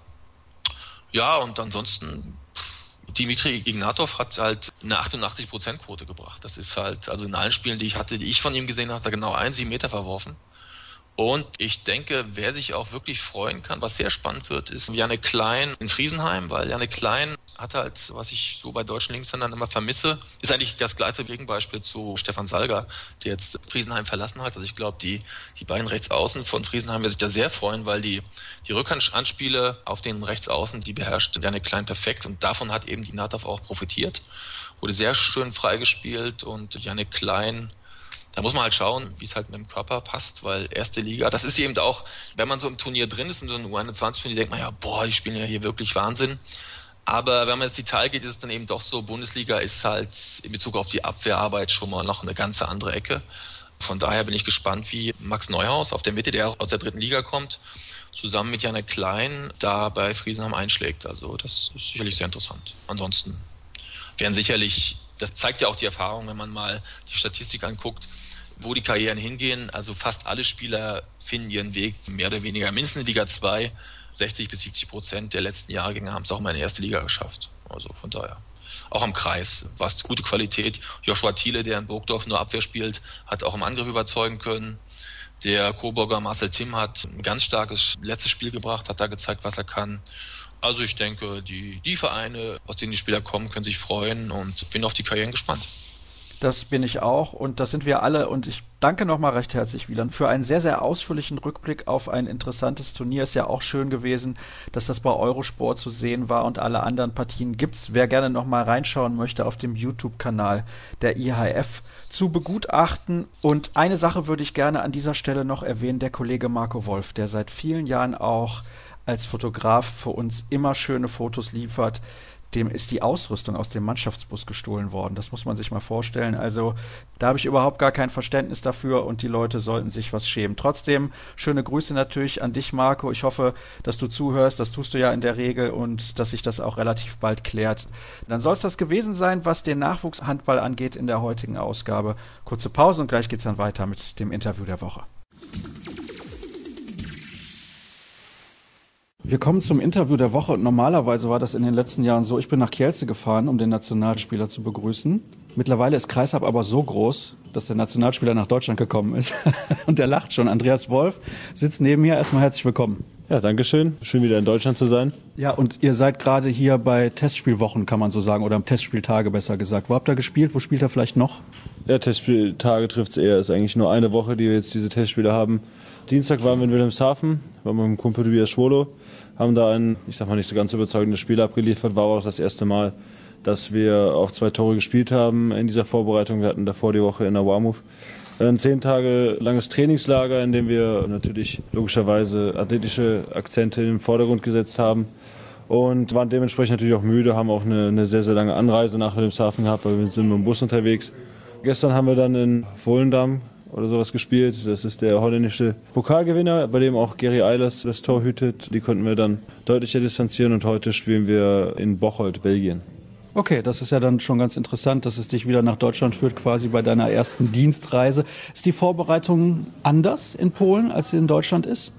Ja, und ansonsten, Dimitri Ignatov hat halt eine achtundachtzig Prozent Quote gebracht. Das ist halt, also in allen Spielen, die ich hatte, die ich von ihm gesehen habe, hat er genau einen sieben Meter verworfen. Und ich denke, wer sich auch wirklich freuen kann, was sehr spannend wird, ist Janne Klein in Friesenheim, weil Janne Klein hat halt, was ich so bei deutschen Linkshändern immer vermisse, ist eigentlich das gleiche Gegenbeispiel zu Stefan Salga, der jetzt Friesenheim verlassen hat. Also ich glaube, die, die beiden Rechtsaußen von Friesenheim werden sich da sehr freuen, weil die, die Rückhandanspiele auf den Rechtsaußen, die beherrscht Janne Klein perfekt, und davon hat eben die Natov auch profitiert. Wurde sehr schön freigespielt, und Janne Klein, da muss man halt schauen, wie es halt mit dem Körper passt, weil erste Liga, das ist eben auch, wenn man so im Turnier drin ist, in so einem U einundzwanzig-Turnier, denkt man ja, boah, die spielen ja hier wirklich Wahnsinn. Aber wenn man ins Detail geht, ist es dann eben doch so, Bundesliga ist halt in Bezug auf die Abwehrarbeit schon mal noch eine ganz andere Ecke. Von daher bin ich gespannt, wie Max Neuhaus auf der Mitte, der aus der dritten Liga kommt, zusammen mit Janek Klein da bei Friesenheim einschlägt. Also das ist sicherlich sehr interessant. Ansonsten werden sicherlich, das zeigt ja auch die Erfahrung, wenn man mal die Statistik anguckt, wo die Karrieren hingehen. Also fast alle Spieler finden ihren Weg mehr oder weniger mindestens in Liga zwei. sechzig bis siebzig Prozent der letzten Jahrgänge haben es auch mal in die erste Liga geschafft. Also von daher. Auch am Kreis war es gute Qualität. Joshua Thiele, der in Burgdorf nur Abwehr spielt, hat auch im Angriff überzeugen können. Der Coburger Marcel Timm hat ein ganz starkes letztes Spiel gebracht, hat da gezeigt, was er kann. Also ich denke, die, die Vereine, aus denen die Spieler kommen, können sich freuen und bin auf die Karrieren gespannt. Das bin ich auch und das sind wir alle und ich danke nochmal recht herzlich, Wieland, für einen sehr, sehr ausführlichen Rückblick auf ein interessantes Turnier. Ist ja auch schön gewesen, dass das bei Eurosport zu sehen war und alle anderen Partien gibt's. Wer gerne nochmal reinschauen möchte, auf dem YouTube-Kanal der I H F zu begutachten. Und eine Sache würde ich gerne an dieser Stelle noch erwähnen, der Kollege Marco Wolf, der seit vielen Jahren auch als Fotograf für uns immer schöne Fotos liefert. Dem ist die Ausrüstung aus dem Mannschaftsbus gestohlen worden. Das muss man sich mal vorstellen. Also da habe ich überhaupt gar kein Verständnis dafür und die Leute sollten sich was schämen. Trotzdem schöne Grüße natürlich an dich, Marco. Ich hoffe, dass du zuhörst. Das tust du ja in der Regel und dass sich das auch relativ bald klärt. Dann soll es das gewesen sein, was den Nachwuchshandball angeht in der heutigen Ausgabe. Kurze Pause und gleich geht's dann weiter mit dem Interview der Woche. Wir kommen zum Interview der Woche und normalerweise war das in den letzten Jahren so, ich bin nach Kielce gefahren, um den Nationalspieler zu begrüßen. Mittlerweile ist Kreisab aber so groß, dass der Nationalspieler nach Deutschland gekommen ist und der lacht schon. Andreas Wolf sitzt neben mir. Erstmal herzlich willkommen. Ja, danke schön. Schön wieder in Deutschland zu sein. Ja, und ihr seid gerade hier bei Testspielwochen, kann man so sagen, oder Testspieltage besser gesagt. Wo habt ihr gespielt? Wo spielt ihr vielleicht noch? Ja, Testspieltage trifft es eher. Es ist eigentlich nur eine Woche, die wir jetzt diese Testspiele haben. Dienstag waren wir in Wilhelmshaven, waren wir mit dem Kumpel Tobias Schwolo, haben da ein, ich sag mal, nicht so ganz überzeugendes Spiel abgeliefert. War auch das erste Mal, dass wir auch zwei Tore gespielt haben in dieser Vorbereitung. Wir hatten davor die Woche in Awamuf ein zehn Tage langes Trainingslager, in dem wir natürlich logischerweise athletische Akzente in den Vordergrund gesetzt haben und waren dementsprechend natürlich auch müde, haben auch eine, eine sehr, sehr lange Anreise nach Wilhelmshaven gehabt, weil wir sind mit dem Bus unterwegs. Gestern haben wir dann in Volendam oder sowas gespielt. Das ist der holländische Pokalgewinner, bei dem auch Gary Eilers das Tor hütet. Die konnten wir dann deutlicher distanzieren und heute spielen wir in Bocholt, Belgien. Okay, das ist ja dann schon ganz interessant, dass es dich wieder nach Deutschland führt, quasi bei deiner ersten Dienstreise. Ist die Vorbereitung anders in Polen, als sie in Deutschland ist?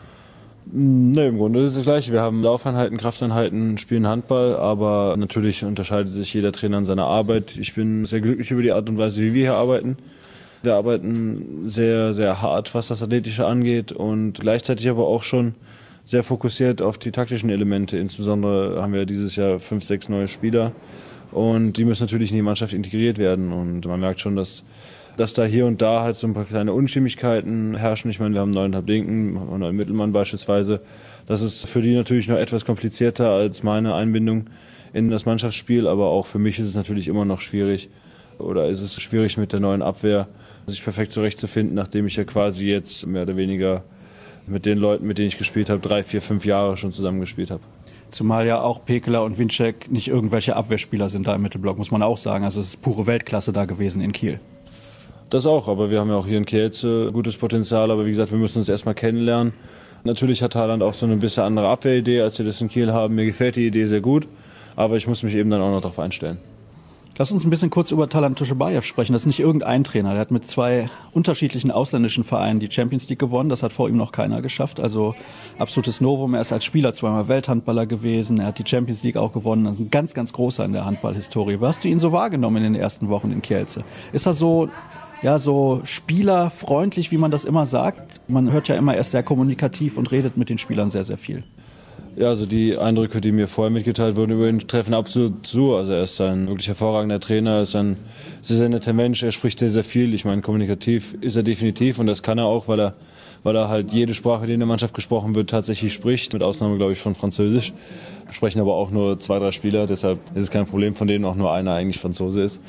Ne, im Grunde ist es das Gleiche. Wir haben Laufeinheiten, Krafteinheiten, spielen Handball, aber natürlich unterscheidet sich jeder Trainer in seiner Arbeit. Ich bin sehr glücklich über die Art und Weise, wie wir hier arbeiten. Wir arbeiten sehr, sehr hart, was das Athletische angeht und gleichzeitig aber auch schon sehr fokussiert auf die taktischen Elemente. Insbesondere haben wir dieses Jahr fünf, sechs neue Spieler und die müssen natürlich in die Mannschaft integriert werden. Und man merkt schon, dass, dass da hier und da halt so ein paar kleine Unstimmigkeiten herrschen. Ich meine, wir haben einen neuen Halblinken, einen neuen Mittelmann beispielsweise. Das ist für die natürlich noch etwas komplizierter als meine Einbindung in das Mannschaftsspiel, aber auch für mich ist es natürlich immer noch schwierig oder ist es schwierig mit der neuen Abwehr, sich perfekt zurechtzufinden, nachdem ich ja quasi jetzt mehr oder weniger mit den Leuten, mit denen ich gespielt habe, drei, vier, fünf Jahre schon zusammengespielt habe. Zumal ja auch Pekeler und Winczek nicht irgendwelche Abwehrspieler sind da im Mittelblock, muss man auch sagen. Also es ist pure Weltklasse da gewesen in Kiel. Das auch, aber wir haben ja auch hier in Kielce gutes Potenzial, aber wie gesagt, wir müssen uns erstmal kennenlernen. Natürlich hat Thailand auch so eine bisschen andere Abwehridee, als wir das in Kiel haben. Mir gefällt die Idee sehr gut, aber ich muss mich eben dann auch noch darauf einstellen. Lass uns ein bisschen kurz über Talant Toschebaev sprechen. Das ist nicht irgendein Trainer. Der hat mit zwei unterschiedlichen ausländischen Vereinen die Champions League gewonnen. Das hat vor ihm noch keiner geschafft. Also absolutes Novum. Er ist als Spieler zweimal Welthandballer gewesen. Er hat die Champions League auch gewonnen. Das ist ein ganz, ganz großer in der Handballhistorie. Wie hast du ihn so wahrgenommen in den ersten Wochen in Kielce? Ist er so, ja, so spielerfreundlich, wie man das immer sagt? Man hört ja immer, er ist sehr kommunikativ und redet mit den Spielern sehr, sehr viel. Ja, also die Eindrücke, die mir vorher mitgeteilt wurden über ihn, treffen absolut zu. Also er ist ein wirklich hervorragender Trainer, er ist ein sehr, sehr netter Mensch, er spricht sehr, sehr viel. Ich meine, kommunikativ ist er definitiv und das kann er auch, weil er, weil er halt jede Sprache, die in der Mannschaft gesprochen wird, tatsächlich spricht. Mit Ausnahme, glaube ich, von Französisch. Sprechen aber auch nur zwei, drei Spieler, deshalb ist es kein Problem, von denen auch nur einer eigentlich Franzose ist.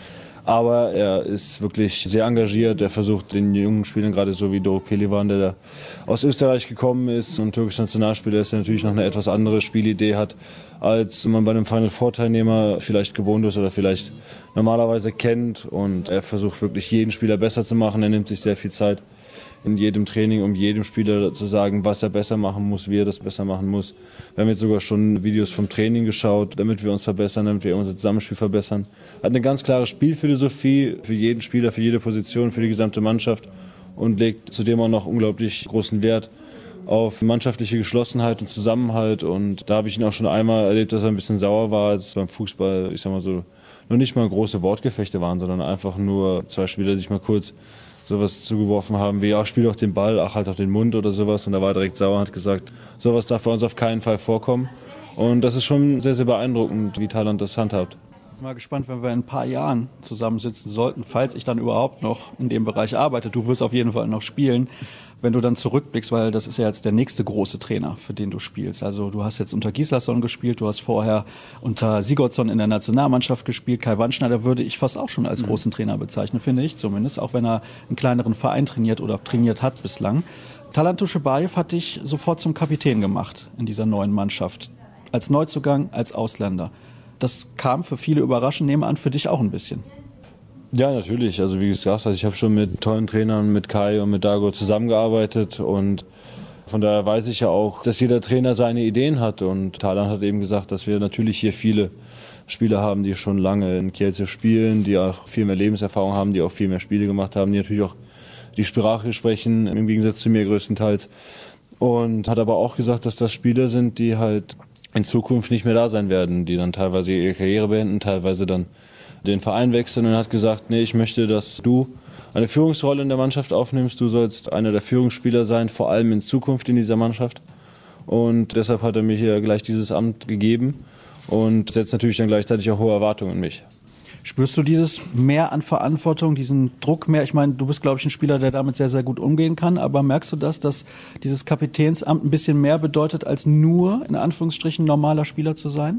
Aber er ist wirklich sehr engagiert. Er versucht den jungen Spielern, gerade so wie Doruk Pehlivan, der da aus Österreich gekommen ist und türkischer Nationalspieler ist, der natürlich noch eine etwas andere Spielidee hat, als man bei einem Final Four Teilnehmer vielleicht gewohnt ist oder vielleicht normalerweise kennt. Und er versucht wirklich jeden Spieler besser zu machen. Er nimmt sich sehr viel Zeit in jedem Training, um jedem Spieler zu sagen, was er besser machen muss, wie er das besser machen muss. Wir haben jetzt sogar schon Videos vom Training geschaut, damit wir uns verbessern, damit wir unser Zusammenspiel verbessern. Hat eine ganz klare Spielphilosophie für jeden Spieler, für jede Position, für die gesamte Mannschaft und legt zudem auch noch unglaublich großen Wert auf mannschaftliche Geschlossenheit und Zusammenhalt. Und da habe ich ihn auch schon einmal erlebt, dass er ein bisschen sauer war, als beim Fußball, ich sag mal so, nur nicht mal große Wortgefechte waren, sondern einfach nur zwei Spieler, die sich mal kurz sowas zugeworfen haben wie, ja, spiel doch den Ball, ach, halt doch den Mund oder sowas. Und da war er direkt sauer und hat gesagt, sowas darf bei uns auf keinen Fall vorkommen. Und das ist schon sehr, sehr beeindruckend, wie Thailand das handhabt. Ich bin mal gespannt, wenn wir in ein paar Jahren zusammensitzen sollten, falls ich dann überhaupt noch in dem Bereich arbeite. Du wirst auf jeden Fall noch spielen, wenn du dann zurückblickst, weil das ist ja jetzt der nächste große Trainer, für den du spielst. Also du hast jetzt unter Gislason gespielt, du hast vorher unter Sigurdsson in der Nationalmannschaft gespielt. Kai Wandschneider würde ich fast auch schon als mhm. großen Trainer bezeichnen, finde ich zumindest, auch wenn er einen kleineren Verein trainiert oder trainiert hat bislang. Talat Dushabayev hat dich sofort zum Kapitän gemacht in dieser neuen Mannschaft. Als Neuzugang, als Ausländer. Das kam für viele überraschend, nehme an, für dich auch ein bisschen. Ja, natürlich. Also wie gesagt, also ich habe schon mit tollen Trainern, mit Kai und mit Dago zusammengearbeitet und von daher weiß ich ja auch, dass jeder Trainer seine Ideen hat und Thailand hat eben gesagt, dass wir natürlich hier viele Spieler haben, die schon lange in Kielce spielen, die auch viel mehr Lebenserfahrung haben, die auch viel mehr Spiele gemacht haben, die natürlich auch die Sprache sprechen, im Gegensatz zu mir größtenteils. Und hat aber auch gesagt, dass das Spieler sind, die halt in Zukunft nicht mehr da sein werden, die dann teilweise ihre Karriere beenden, teilweise dann den Verein wechseln und hat gesagt, nee, ich möchte, dass du eine Führungsrolle in der Mannschaft aufnimmst, du sollst einer der Führungsspieler sein, vor allem in Zukunft in dieser Mannschaft. Und deshalb hat er mir hier gleich dieses Amt gegeben und setzt natürlich dann gleichzeitig auch hohe Erwartungen in mich. Spürst du dieses Mehr an Verantwortung, diesen Druck mehr? Ich meine, du bist, glaube ich, ein Spieler, der damit sehr, sehr gut umgehen kann. Aber merkst du das, dass dieses Kapitänsamt ein bisschen mehr bedeutet, als nur, in Anführungsstrichen, normaler Spieler zu sein?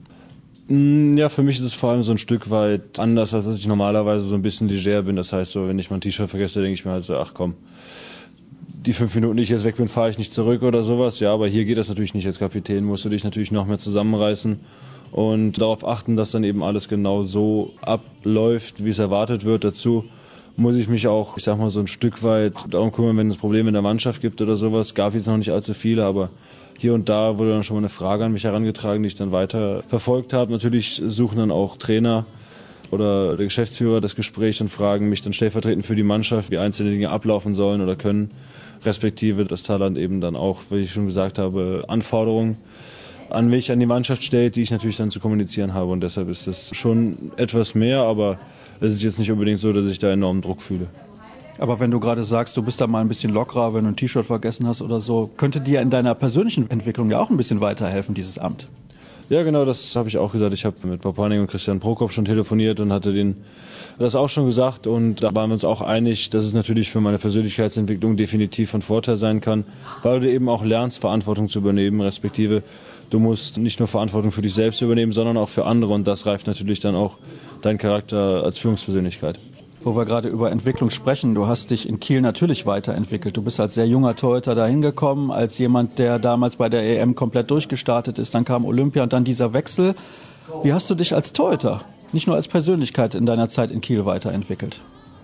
Ja, für mich ist es vor allem so ein Stück weit anders, als dass ich normalerweise so ein bisschen leger bin. Das heißt, so, wenn ich mein T-Shirt vergesse, denke ich mir halt so, ach komm, die fünf Minuten, die ich jetzt weg bin, fahre ich nicht zurück oder sowas. Ja, aber hier geht das natürlich nicht. Als Kapitän musst du dich natürlich noch mehr zusammenreißen und darauf achten, dass dann eben alles genau so abläuft, wie es erwartet wird. Dazu muss ich mich auch, ich sag mal, so ein Stück weit darum kümmern, wenn es Probleme in der Mannschaft gibt oder sowas. Gab jetzt noch nicht allzu viele, aber hier und da wurde dann schon mal eine Frage an mich herangetragen, die ich dann weiter verfolgt habe. Natürlich suchen dann auch Trainer oder der Geschäftsführer das Gespräch und fragen mich dann stellvertretend für die Mannschaft, wie einzelne Dinge ablaufen sollen oder können, respektive das Thailand eben dann auch, wie ich schon gesagt habe, Anforderungen an mich, an die Mannschaft stellt, die ich natürlich dann zu kommunizieren habe und deshalb ist das schon etwas mehr, aber es ist jetzt nicht unbedingt so, dass ich da enormen Druck fühle. Aber wenn du gerade sagst, du bist da mal ein bisschen lockerer, wenn du ein T-Shirt vergessen hast oder so, könnte dir in deiner persönlichen Entwicklung ja auch ein bisschen weiterhelfen, dieses Amt? Ja, genau, das habe ich auch gesagt. Ich habe mit Papanik und Christian Prokop schon telefoniert und hatte denen das auch schon gesagt. Und da waren wir uns auch einig, dass es natürlich für meine Persönlichkeitsentwicklung definitiv von Vorteil sein kann, weil du eben auch lernst, Verantwortung zu übernehmen, respektive du musst nicht nur Verantwortung für dich selbst übernehmen, sondern auch für andere. Und das reift natürlich dann auch deinen Charakter als Führungspersönlichkeit. Wo wir gerade über Entwicklung sprechen, du hast dich in Kiel natürlich weiterentwickelt. Du bist als sehr junger Torhüter dahin gekommen, als jemand, der damals bei der E M komplett durchgestartet ist. Dann kam Olympia und dann dieser Wechsel. Wie hast du dich als Torhüter, nicht nur als Persönlichkeit in deiner Zeit in Kiel weiterentwickelt?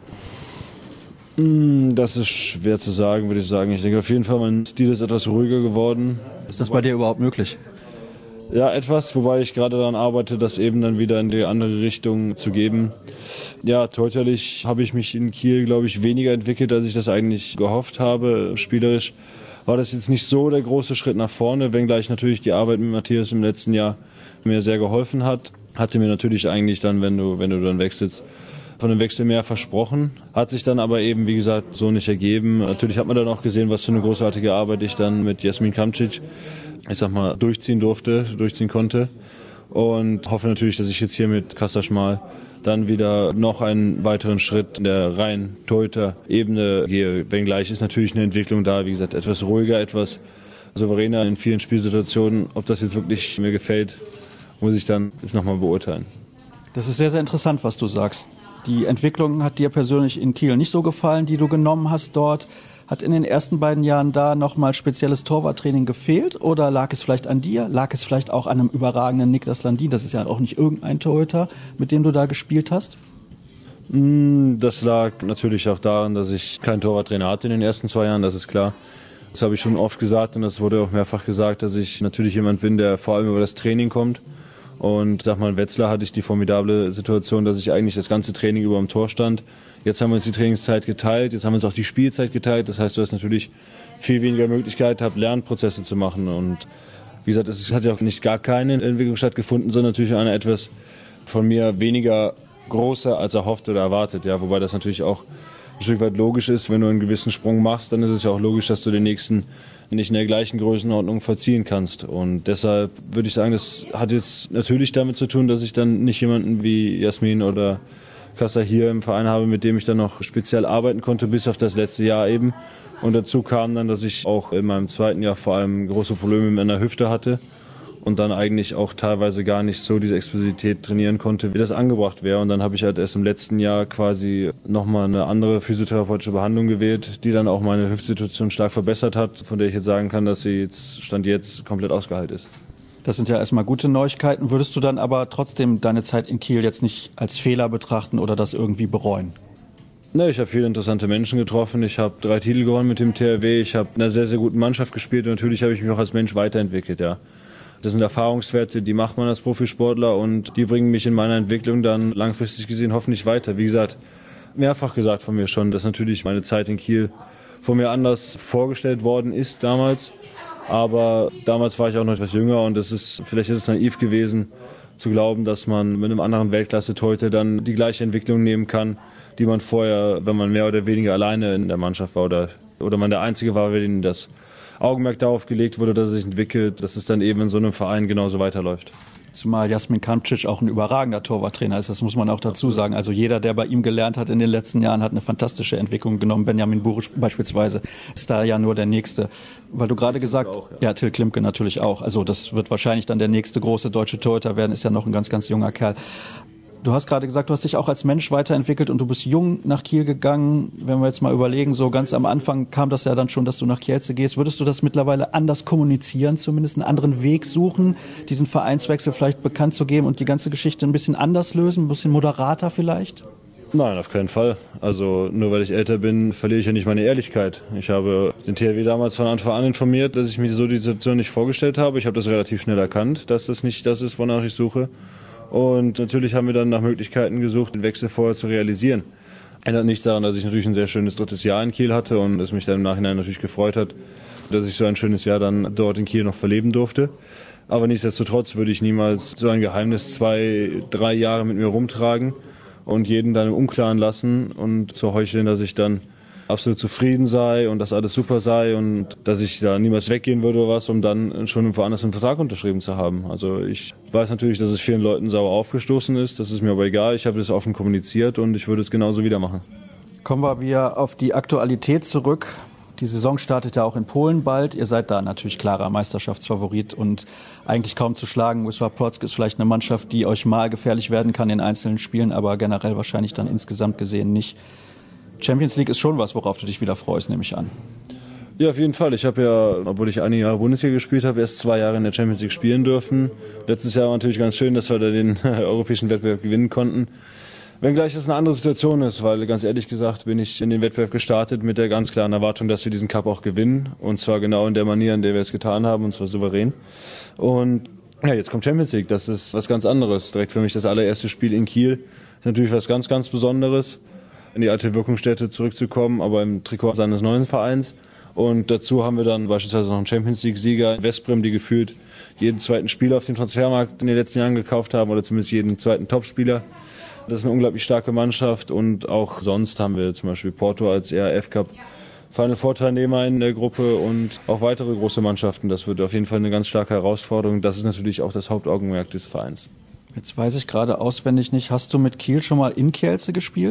Das ist schwer zu sagen, würde ich sagen. Ich denke auf jeden Fall, mein Stil ist etwas ruhiger geworden. Ist das bei dir überhaupt möglich? Ja, etwas, wobei ich gerade daran arbeite, das eben dann wieder in die andere Richtung zu geben. Ja, torhüterlich habe ich mich in Kiel, glaube ich, weniger entwickelt, als ich das eigentlich gehofft habe. Spielerisch war das jetzt nicht so der große Schritt nach vorne, wenngleich natürlich die Arbeit mit Matthias im letzten Jahr mir sehr geholfen hat. Hatte mir natürlich eigentlich dann, wenn du, wenn du dann wechselst, von dem Wechsel mehr versprochen. Hat sich dann aber eben, wie gesagt, so nicht ergeben. Natürlich hat man dann auch gesehen, was für eine großartige Arbeit ich dann mit Jasmin Kamcic, ich sag mal, durchziehen durfte, durchziehen konnte. Und hoffe natürlich, dass ich jetzt hier mit Kaspar Schmal dann wieder noch einen weiteren Schritt in der rein Torhüter-Ebene gehe. Wenngleich ist natürlich eine Entwicklung da, wie gesagt, etwas ruhiger, etwas souveräner in vielen Spielsituationen. Ob das jetzt wirklich mir gefällt, muss ich dann jetzt nochmal beurteilen. Das ist sehr, sehr interessant, was du sagst. Die Entwicklung hat dir persönlich in Kiel nicht so gefallen, die du genommen hast dort. Hat in den ersten beiden Jahren da nochmal spezielles Torwarttraining gefehlt oder lag es vielleicht an dir? Lag es vielleicht auch an einem überragenden Niklas Landin? Das ist ja auch nicht irgendein Torhüter, mit dem du da gespielt hast. Das lag natürlich auch daran, dass ich keinen Torwarttrainer hatte in den ersten zwei Jahren, das ist klar. Das habe ich schon oft gesagt und das wurde auch mehrfach gesagt, dass ich natürlich jemand bin, der vor allem über das Training kommt. Und sag mal, in Wetzlar hatte ich die formidable Situation, dass ich eigentlich das ganze Training über am Tor stand. Jetzt haben wir uns die Trainingszeit geteilt, jetzt haben wir uns auch die Spielzeit geteilt. Das heißt, du hast natürlich viel weniger Möglichkeit, gehabt, Lernprozesse zu machen. Und wie gesagt, es hat ja auch nicht gar keine Entwicklung stattgefunden, sondern natürlich eine etwas von mir weniger große als erhofft oder erwartet. Ja, wobei das natürlich auch ein Stück weit logisch ist. Wenn du einen gewissen Sprung machst, dann ist es ja auch logisch, dass du den nächsten nicht in der gleichen Größenordnung verziehen kannst. Und deshalb würde ich sagen, das hat jetzt natürlich damit zu tun, dass ich dann nicht jemanden wie Jasmin oder Kassa hier im Verein habe, mit dem ich dann noch speziell arbeiten konnte, bis auf das letzte Jahr eben. Und dazu kam dann, dass ich auch in meinem zweiten Jahr vor allem große Probleme mit meiner Hüfte hatte und dann eigentlich auch teilweise gar nicht so diese Explosivität trainieren konnte, wie das angebracht wäre. Und dann habe ich halt erst im letzten Jahr quasi nochmal eine andere physiotherapeutische Behandlung gewählt, die dann auch meine Hüftsituation stark verbessert hat, von der ich jetzt sagen kann, dass sie jetzt Stand jetzt komplett ausgeheilt ist. Das sind ja erstmal gute Neuigkeiten. Würdest du dann aber trotzdem deine Zeit in Kiel jetzt nicht als Fehler betrachten oder das irgendwie bereuen? Ne, ich habe viele interessante Menschen getroffen. Ich habe drei Titel gewonnen mit dem T H W. Ich habe in einer sehr, sehr guten Mannschaft gespielt und natürlich habe ich mich auch als Mensch weiterentwickelt, ja. Das sind Erfahrungswerte, die macht man als Profisportler und die bringen mich in meiner Entwicklung dann langfristig gesehen hoffentlich weiter. Wie gesagt, mehrfach gesagt von mir schon, dass natürlich meine Zeit in Kiel von mir anders vorgestellt worden ist damals. Aber damals war ich auch noch etwas jünger und es ist, vielleicht ist es naiv gewesen, zu glauben, dass man mit einem anderen Weltklasse-Torhüter dann die gleiche Entwicklung nehmen kann, die man vorher, wenn man mehr oder weniger alleine in der Mannschaft war oder, oder man der Einzige war, für den das Augenmerk darauf gelegt wurde, dass es sich entwickelt, dass es dann eben in so einem Verein genauso weiterläuft. Zumal Jasmin Kamcic auch ein überragender Torwarttrainer ist, das muss man auch dazu sagen. Also jeder, der bei ihm gelernt hat in den letzten Jahren, hat eine fantastische Entwicklung genommen. Benjamin Buric beispielsweise ist da ja nur der Nächste. Weil du gerade gesagt hast, ja. ja, Till Klimke natürlich auch. Also das wird wahrscheinlich dann der nächste große deutsche Torhüter werden, ist ja noch ein ganz, ganz junger Kerl. Du hast gerade gesagt, du hast dich auch als Mensch weiterentwickelt und du bist jung nach Kiel gegangen. Wenn wir jetzt mal überlegen, so ganz am Anfang kam das ja dann schon, dass du nach Kielce gehst. Würdest du das mittlerweile anders kommunizieren, zumindest einen anderen Weg suchen, diesen Vereinswechsel vielleicht bekannt zu geben und die ganze Geschichte ein bisschen anders lösen, ein bisschen moderater vielleicht? Nein, auf keinen Fall. Also nur weil ich älter bin, verliere ich ja nicht meine Ehrlichkeit. Ich habe den T H W damals von Anfang an informiert, dass ich mir so die Situation nicht vorgestellt habe. Ich habe das relativ schnell erkannt, dass das nicht das ist, wonach ich suche. Und natürlich haben wir dann nach Möglichkeiten gesucht, den Wechsel vorher zu realisieren. Ändert nichts daran, dass ich natürlich ein sehr schönes drittes Jahr in Kiel hatte und es mich dann im Nachhinein natürlich gefreut hat, dass ich so ein schönes Jahr dann dort in Kiel noch verleben durfte. Aber nichtsdestotrotz würde ich niemals so ein Geheimnis zwei, drei Jahre mit mir rumtragen und jeden dann im Unklaren lassen und zu heucheln, dass ich dann absolut zufrieden sei und dass alles super sei und dass ich da niemals weggehen würde oder was, um dann schon woanders einen Vertrag unterschrieben zu haben. Also ich weiß natürlich, dass es vielen Leuten sauer aufgestoßen ist, das ist mir aber egal, ich habe das offen kommuniziert und ich würde es genauso wieder machen. Kommen wir wieder auf die Aktualität zurück. Die Saison startet ja auch in Polen bald. Ihr seid da natürlich klarer Meisterschaftsfavorit und eigentlich kaum zu schlagen. Wisła Płock ist vielleicht eine Mannschaft, die euch mal gefährlich werden kann in einzelnen Spielen, aber generell wahrscheinlich dann insgesamt gesehen nicht. Champions League ist schon was, worauf du dich wieder freust, nehme ich an. Ja, auf jeden Fall. Ich habe ja, obwohl ich einige Jahre Bundesliga gespielt habe, erst zwei Jahre in der Champions League spielen dürfen. Letztes Jahr war natürlich ganz schön, dass wir da den europäischen Wettbewerb gewinnen konnten. Wenngleich es eine andere Situation ist, weil ganz ehrlich gesagt bin ich in den Wettbewerb gestartet mit der ganz klaren Erwartung, dass wir diesen Cup auch gewinnen. Und zwar genau in der Manier, in der wir es getan haben, und zwar souverän. Und ja, jetzt kommt Champions League. Das ist was ganz anderes. Direkt für mich das allererste Spiel in Kiel. Ist natürlich was ganz, ganz Besonderes, in die alte Wirkungsstätte zurückzukommen, aber im Trikot seines neuen Vereins. Und dazu haben wir dann beispielsweise noch einen Champions League-Sieger in Westbrem, die gefühlt jeden zweiten Spieler auf dem Transfermarkt in den letzten Jahren gekauft haben oder zumindest jeden zweiten Topspieler. Das ist eine unglaublich starke Mannschaft und auch sonst haben wir zum Beispiel Porto als E R F-Cup Final Four Teilnehmer in der Gruppe und auch weitere große Mannschaften. Das wird auf jeden Fall eine ganz starke Herausforderung. Das ist natürlich auch das Hauptaugenmerk des Vereins. Jetzt weiß ich gerade auswendig nicht, hast du mit Kiel schon mal in Kielce gespielt?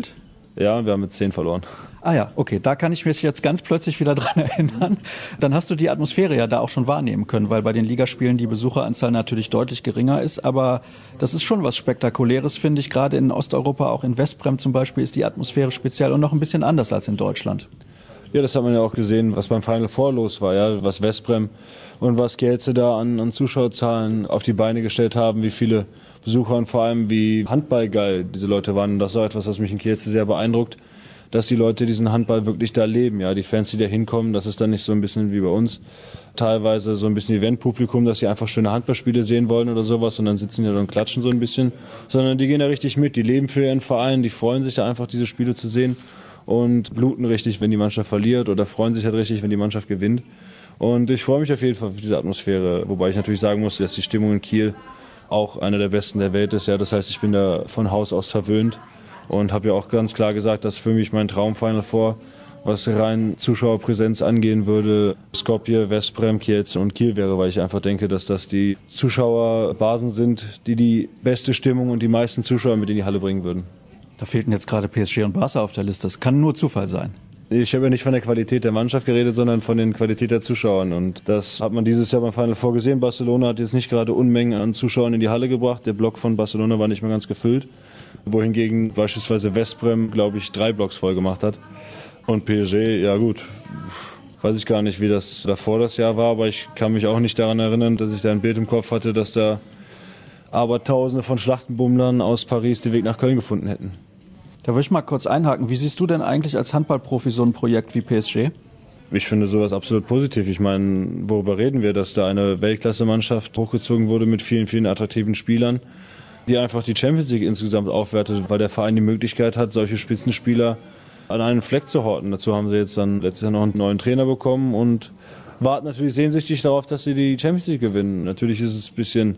Ja, wir haben mit zehn verloren. Ah ja, okay, da kann ich mich jetzt ganz plötzlich wieder dran erinnern. Dann hast du die Atmosphäre ja da auch schon wahrnehmen können, weil bei den Ligaspielen die Besucheranzahl natürlich deutlich geringer ist, aber das ist schon was Spektakuläres, finde ich. Gerade in Osteuropa, auch in Westbrem zum Beispiel, ist die Atmosphäre speziell und noch ein bisschen anders als in Deutschland. Ja, das hat man ja auch gesehen, was beim Final Four los war, ja, was Westbrem und was Kielce da an, an Zuschauerzahlen auf die Beine gestellt haben, wie viele Besucher und vor allem wie handballgeil diese Leute waren. Und das war etwas, was mich in Kielce sehr beeindruckt, dass die Leute diesen Handball wirklich da leben. Ja, die Fans, die da hinkommen, das ist dann nicht so ein bisschen wie bei uns, teilweise so ein bisschen Eventpublikum, dass sie einfach schöne Handballspiele sehen wollen oder sowas und dann sitzen die da und klatschen so ein bisschen, sondern die gehen da richtig mit, die leben für ihren Verein, die freuen sich da einfach, diese Spiele zu sehen und bluten richtig, wenn die Mannschaft verliert oder freuen sich halt richtig, wenn die Mannschaft gewinnt. Und ich freue mich auf jeden Fall auf diese Atmosphäre, wobei ich natürlich sagen muss, dass die Stimmung in Kiel auch eine der besten der Welt ist. Ja, das heißt, ich bin da von Haus aus verwöhnt und habe ja auch ganz klar gesagt, dass für mich mein Traum-Final Four, was rein Zuschauerpräsenz angehen würde, Skopje, Westbrem, Kielce und Kiel wäre, weil ich einfach denke, dass das die Zuschauerbasen sind, die die beste Stimmung und die meisten Zuschauer mit in die Halle bringen würden. Da fehlten jetzt gerade P S G und Barca auf der Liste. Das kann nur Zufall sein. Ich habe ja nicht von der Qualität der Mannschaft geredet, sondern von der Qualität der Zuschauer. Und das hat man dieses Jahr beim Final Four gesehen. Barcelona hat jetzt nicht gerade Unmengen an Zuschauern in die Halle gebracht. Der Block von Barcelona war nicht mehr ganz gefüllt. Wohingegen beispielsweise Westbrem, glaube ich, drei Blocks voll gemacht hat. Und P S G, ja gut, weiß ich gar nicht, wie das davor das Jahr war. Aber ich kann mich auch nicht daran erinnern, dass ich da ein Bild im Kopf hatte, dass da Abertausende von Schlachtenbummlern aus Paris den Weg nach Köln gefunden hätten. Da würde ich mal kurz einhaken. Wie siehst du denn eigentlich als Handballprofi so ein Projekt wie P S G? Ich finde sowas absolut positiv. Ich meine, worüber reden wir, dass da eine Weltklasse-Mannschaft hochgezogen wurde mit vielen, vielen attraktiven Spielern, die einfach die Champions League insgesamt aufwertet, weil der Verein die Möglichkeit hat, solche Spitzenspieler an einen Fleck zu horten. Dazu haben sie jetzt dann letztes Jahr noch einen neuen Trainer bekommen und warten natürlich sehnsüchtig darauf, dass sie die Champions League gewinnen. Natürlich ist es ein bisschen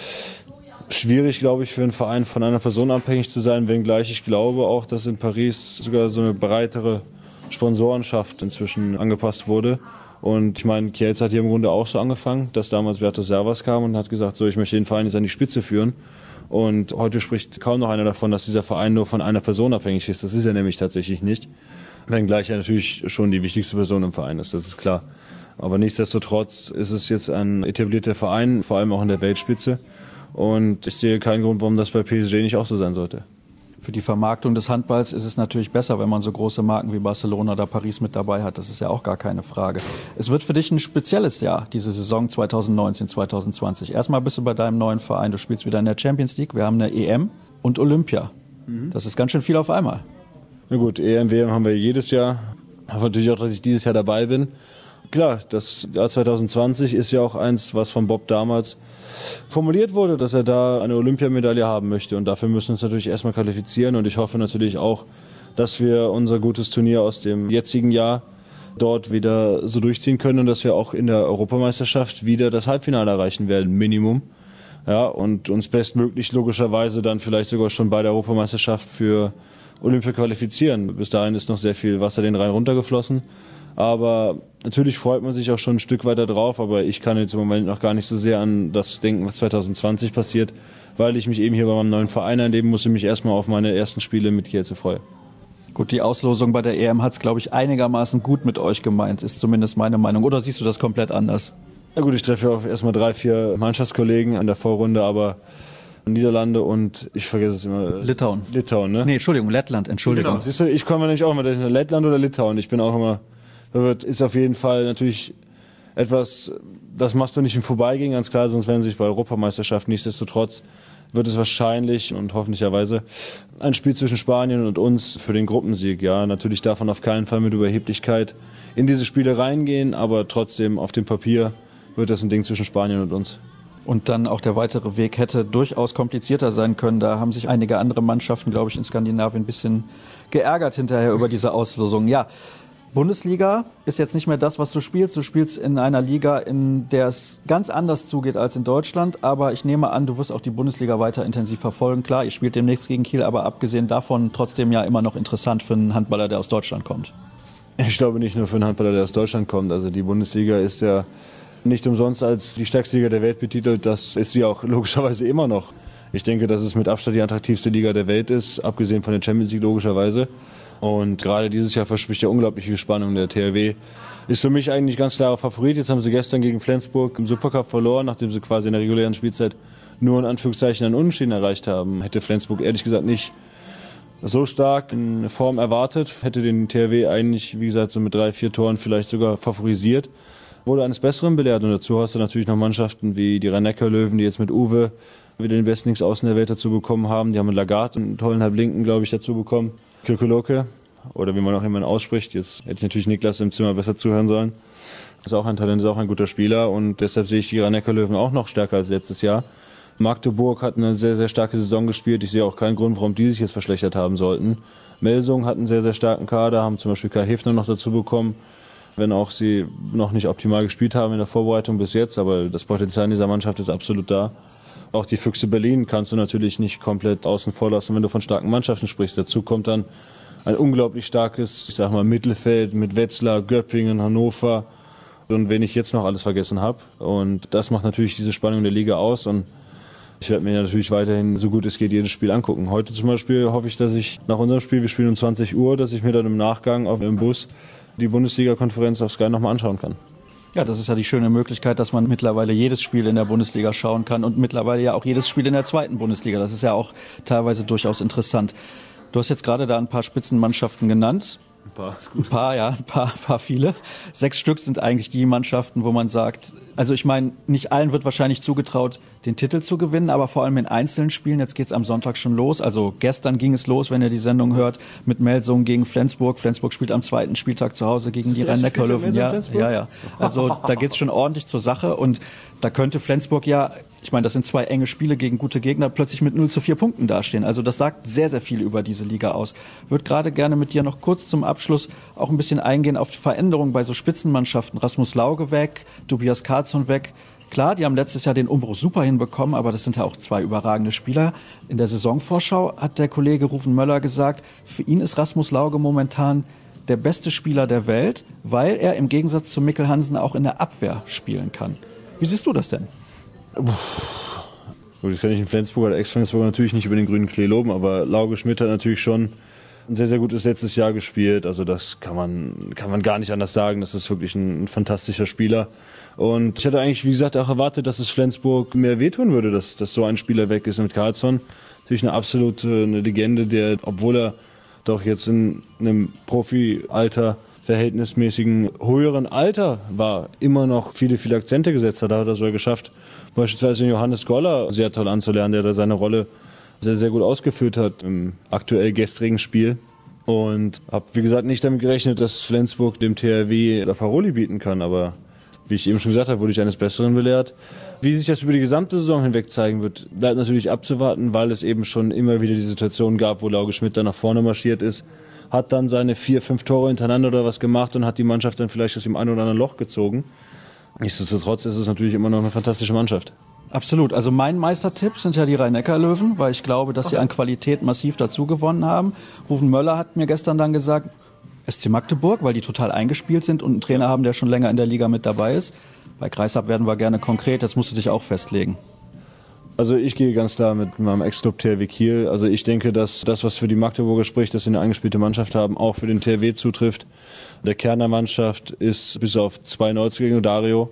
schwierig, glaube ich, für einen Verein von einer Person abhängig zu sein, wenngleich ich glaube auch, dass in Paris sogar so eine breitere Sponsorenschaft inzwischen angepasst wurde. Und ich meine, Kielce hat hier im Grunde auch so angefangen, dass damals Berto Servas kam und hat gesagt, so, ich möchte den Verein jetzt an die Spitze führen. Und heute spricht kaum noch einer davon, dass dieser Verein nur von einer Person abhängig ist. Das ist er nämlich tatsächlich nicht. Wenngleich er natürlich schon die wichtigste Person im Verein ist, das ist klar. Aber nichtsdestotrotz ist es jetzt ein etablierter Verein, vor allem auch in der Weltspitze. Und ich sehe keinen Grund, warum das bei P S G nicht auch so sein sollte. Für die Vermarktung des Handballs ist es natürlich besser, wenn man so große Marken wie Barcelona oder Paris mit dabei hat. Das ist ja auch gar keine Frage. Es wird für dich ein spezielles Jahr, diese Saison zwanzig neunzehn zwanzig zwanzig. Erstmal bist du bei deinem neuen Verein. Du spielst wieder in der Champions League. Wir haben eine E M und Olympia. Mhm. Das ist ganz schön viel auf einmal. Na gut, E M, W M haben wir jedes Jahr. Aber natürlich auch, dass ich dieses Jahr dabei bin. Klar, das Jahr zwanzig zwanzig ist ja auch eins, was von Bob damals formuliert wurde, dass er da eine Olympiamedaille haben möchte. Und dafür müssen wir uns natürlich erstmal qualifizieren. Und ich hoffe natürlich auch, dass wir unser gutes Turnier aus dem jetzigen Jahr dort wieder so durchziehen können und dass wir auch in der Europameisterschaft wieder das Halbfinale erreichen werden, Minimum. Ja, und uns bestmöglich logischerweise dann vielleicht sogar schon bei der Europameisterschaft für Olympia qualifizieren. Bis dahin ist noch sehr viel Wasser den Rhein runtergeflossen. Aber natürlich freut man sich auch schon ein Stück weiter drauf, aber ich kann jetzt im Moment noch gar nicht so sehr an das denken, was zwanzig zwanzig passiert, weil ich mich eben hier bei meinem neuen Verein einleben muss und mich erstmal auf meine ersten Spiele mit Kielce freue. Gut, die Auslosung bei der E M hat es, glaube ich, einigermaßen gut mit euch gemeint, ist zumindest meine Meinung. Oder siehst du das komplett anders? Na gut, ich treffe auch erstmal drei, vier Mannschaftskollegen an der Vorrunde, aber Niederlande und ich vergesse es immer. Litauen. Litauen, ne? Nee, Entschuldigung, Lettland, Entschuldigung. Genau, siehst du, ich komme nämlich auch immer, Lettland oder Litauen, ich bin auch immer... Das ist auf jeden Fall natürlich etwas, das machst du nicht im Vorbeigehen, ganz klar, sonst wären sie sich bei Europameisterschaften. Nichtsdestotrotz wird es wahrscheinlich und hoffentlicherweise ein Spiel zwischen Spanien und uns für den Gruppensieg. Ja, natürlich darf man auf keinen Fall mit Überheblichkeit in diese Spiele reingehen, aber trotzdem auf dem Papier wird das ein Ding zwischen Spanien und uns. Und dann auch der weitere Weg hätte durchaus komplizierter sein können. Da haben sich einige andere Mannschaften, glaube ich, in Skandinavien ein bisschen geärgert hinterher über diese Auslosung. Ja. Bundesliga ist jetzt nicht mehr das, was du spielst. Du spielst in einer Liga, in der es ganz anders zugeht als in Deutschland. Aber ich nehme an, du wirst auch die Bundesliga weiter intensiv verfolgen. Klar, ihr spielt demnächst gegen Kiel, aber abgesehen davon trotzdem ja immer noch interessant für einen Handballer, der aus Deutschland kommt. Ich glaube nicht nur für einen Handballer, der aus Deutschland kommt. Also die Bundesliga ist ja nicht umsonst als die stärkste Liga der Welt betitelt. Das ist sie auch logischerweise immer noch. Ich denke, dass es mit Abstand die attraktivste Liga der Welt ist, abgesehen von der Champions League logischerweise. Und gerade dieses Jahr verspricht ja unglaublich viel Spannung. Der T H W ist für mich eigentlich ganz klarer Favorit. Jetzt haben sie gestern gegen Flensburg im Supercup verloren, nachdem sie quasi in der regulären Spielzeit nur in Anführungszeichen einen Unentschieden erreicht haben. Hätte Flensburg ehrlich gesagt nicht so stark in Form erwartet. Hätte den T H W eigentlich, wie gesagt, so mit drei, vier Toren vielleicht sogar favorisiert. Wurde eines Besseren belehrt. Und dazu hast du natürlich noch Mannschaften wie die Rhein-Neckar-Löwen, die jetzt mit Uwe wieder den besten Linksaußen der Welt dazu bekommen haben. Die haben mit Lagarde einen tollen Halblinken, glaube ich, dazu bekommen. Kirkoloke, oder wie man auch immer ausspricht. Jetzt hätte ich natürlich Niklas im Zimmer besser zuhören sollen. Ist auch ein Talent, ist auch ein guter Spieler. Und deshalb sehe ich die Rhein-Neckar-Löwen auch noch stärker als letztes Jahr. Magdeburg hat eine sehr, sehr starke Saison gespielt. Ich sehe auch keinen Grund, warum die sich jetzt verschlechtert haben sollten. Melsung hat einen sehr, sehr starken Kader, haben zum Beispiel Kai Hefner noch dazu bekommen. Wenn auch sie noch nicht optimal gespielt haben in der Vorbereitung bis jetzt. Aber das Potenzial dieser Mannschaft ist absolut da. Auch die Füchse Berlin kannst du natürlich nicht komplett außen vor lassen, wenn du von starken Mannschaften sprichst. Dazu kommt dann ein unglaublich starkes, ich sag mal, Mittelfeld mit Wetzlar, Göppingen, Hannover und wen ich jetzt noch alles vergessen habe. Und das macht natürlich diese Spannung der Liga aus. Und ich werde mir natürlich weiterhin, so gut es geht, jedes Spiel angucken. Heute zum Beispiel hoffe ich, dass ich nach unserem Spiel, wir spielen um zwanzig Uhr, dass ich mir dann im Nachgang auf dem Bus die Bundesliga-Konferenz auf Sky nochmal anschauen kann. Ja, das ist ja die schöne Möglichkeit, dass man mittlerweile jedes Spiel in der Bundesliga schauen kann und mittlerweile ja auch jedes Spiel in der zweiten Bundesliga. Das ist ja auch teilweise durchaus interessant. Du hast jetzt gerade da ein paar Spitzenmannschaften genannt. Ein paar, ist gut. Ein paar, ja, ein paar, paar viele. Sechs Stück sind eigentlich die Mannschaften, wo man sagt, also ich meine, nicht allen wird wahrscheinlich zugetraut, den Titel zu gewinnen, aber vor allem in einzelnen Spielen. Jetzt geht's am Sonntag schon los. Also gestern ging es los, wenn ihr die Sendung hört, mit Melsungen gegen Flensburg. Flensburg spielt am zweiten Spieltag zu Hause gegen die Rhein-Neckar-Löwen. Ja, ja, ja. Also da geht's schon ordentlich zur Sache und da könnte Flensburg ja, ich meine, das sind zwei enge Spiele gegen gute Gegner, plötzlich mit null zu vier Punkten dastehen. Also das sagt sehr, sehr viel über diese Liga aus. Würde gerade gerne mit dir noch kurz zum Abschluss auch ein bisschen eingehen auf die Veränderungen bei so Spitzenmannschaften. Rasmus Lauge weg, Tobias Karlsson weg. Klar, die haben letztes Jahr den Umbruch super hinbekommen, aber das sind ja auch zwei überragende Spieler. In der Saisonvorschau hat der Kollege Rufen Möller gesagt, für ihn ist Rasmus Lauge momentan der beste Spieler der Welt, weil er im Gegensatz zu Mikkel Hansen auch in der Abwehr spielen kann. Wie siehst du das denn? Gut, ich kann nicht in Flensburg oder Ex-Flensburg natürlich nicht über den grünen Klee loben, aber Lauge Schmidt hat natürlich schon ein sehr, sehr gutes letztes Jahr gespielt. Also das kann man, kann man gar nicht anders sagen. Das ist wirklich ein, ein fantastischer Spieler. Und ich hatte eigentlich, wie gesagt, auch erwartet, dass es Flensburg mehr wehtun würde, dass, dass so ein Spieler weg ist. Und mit Karlsson natürlich eine absolute eine Legende, der, obwohl er doch jetzt in einem Profi-Alter verhältnismäßigen höheren Alter war, immer noch viele, viele Akzente gesetzt hat. Da hat er sogar geschafft, beispielsweise Johannes Goller sehr toll anzulernen, der da seine Rolle sehr, sehr gut ausgeführt hat im aktuell gestrigen Spiel. Und habe, wie gesagt, nicht damit gerechnet, dass Flensburg dem T H W La Paroli bieten kann. Aber wie ich eben schon gesagt habe, wurde ich eines Besseren belehrt. Wie sich das über die gesamte Saison hinweg zeigen wird, bleibt natürlich abzuwarten, weil es eben schon immer wieder die Situation gab, wo Lauge Schmidt dann nach vorne marschiert ist, hat dann seine vier, fünf Tore hintereinander oder was gemacht und hat die Mannschaft dann vielleicht aus dem einen oder anderen Loch gezogen. Nichtsdestotrotz ist es natürlich immer noch eine fantastische Mannschaft. Absolut. Also mein Meistertipp sind ja die Rhein-Neckar-Löwen, weil ich glaube, dass sie an Qualität massiv dazu gewonnen haben. Rufen Möller hat mir gestern dann gesagt, S C Magdeburg, weil die total eingespielt sind und einen Trainer haben, der schon länger in der Liga mit dabei ist. Bei Kreisab werden wir gerne konkret, das musst du dich auch festlegen. Also ich gehe ganz klar mit meinem Ex-Club T H W Kiel. Also ich denke, dass das, was für die Magdeburger spricht, dass sie eine eingespielte Mannschaft haben, auch für den T H W zutrifft. Der Kern der Mannschaft ist bis auf zwei Neuzugänge Dario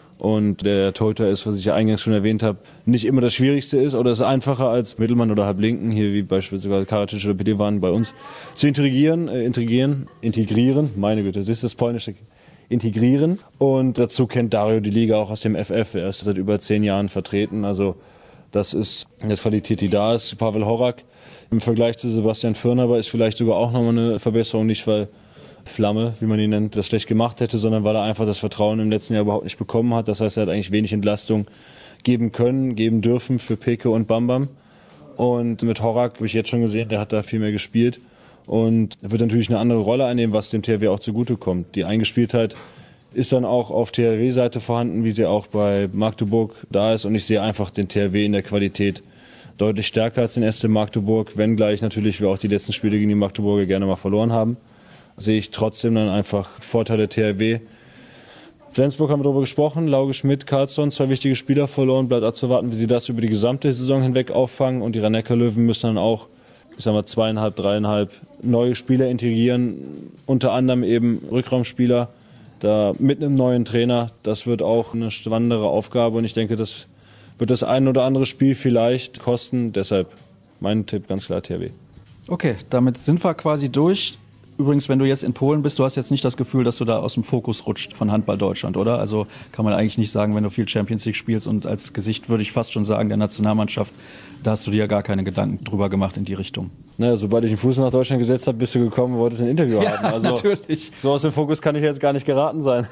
und der Torhüter ist, was ich ja eingangs schon erwähnt habe, nicht immer das Schwierigste ist oder ist einfacher als Mittelmann oder Halblinken, hier wie beispielsweise Karadzic oder Pidewan bei uns, zu integrieren, äh, integrieren, integrieren, meine Güte, das ist das polnische, integrieren. Und dazu kennt Dario die Liga auch aus dem F F, er ist seit über zehn Jahren vertreten, also das ist eine Qualität, die da ist. Pavel Horak im Vergleich zu Sebastian Firnaber ist vielleicht sogar auch nochmal eine Verbesserung, nicht weil Flamme, wie man ihn nennt, das schlecht gemacht hätte, sondern weil er einfach das Vertrauen im letzten Jahr überhaupt nicht bekommen hat. Das heißt, er hat eigentlich wenig Entlastung geben können, geben dürfen für Peke und Bambam. Und mit Horak habe ich jetzt schon gesehen, der hat da viel mehr gespielt und wird natürlich eine andere Rolle einnehmen, was dem T H W auch zugutekommt. Die Eingespieltheit ist dann auch auf T H W-Seite vorhanden, wie sie auch bei Magdeburg da ist. Und ich sehe einfach den T H W in der Qualität deutlich stärker als den S C Magdeburg, wenngleich natürlich wir auch die letzten Spiele gegen die Magdeburger gerne mal verloren haben. Sehe ich trotzdem dann einfach Vorteile der T H W. Flensburg haben wir darüber gesprochen, Lauge Schmidt, Karlsson, zwei wichtige Spieler verloren. Bleibt abzuwarten, wie sie das über die gesamte Saison hinweg auffangen. Und die Rhein-Neckar-Löwen müssen dann auch ich sag mal, zweieinhalb, dreieinhalb neue Spieler integrieren, unter anderem eben Rückraumspieler, da mit einem neuen Trainer. Das wird auch eine spannendere Aufgabe und ich denke, das wird das ein oder andere Spiel vielleicht kosten. Deshalb mein Tipp ganz klar T H W. Okay, damit sind wir quasi durch. Übrigens, wenn du jetzt in Polen bist, du hast jetzt nicht das Gefühl, dass du da aus dem Fokus rutscht von Handball Deutschland, oder? Also kann man eigentlich nicht sagen, wenn du viel Champions League spielst und als Gesicht würde ich fast schon sagen, der Nationalmannschaft, da hast du dir ja gar keine Gedanken drüber gemacht in die Richtung. Naja, sobald ich den Fuß nach Deutschland gesetzt habe, bist du gekommen und wolltest ein Interview ja, haben. Also natürlich. So aus dem Fokus kann ich jetzt gar nicht geraten sein.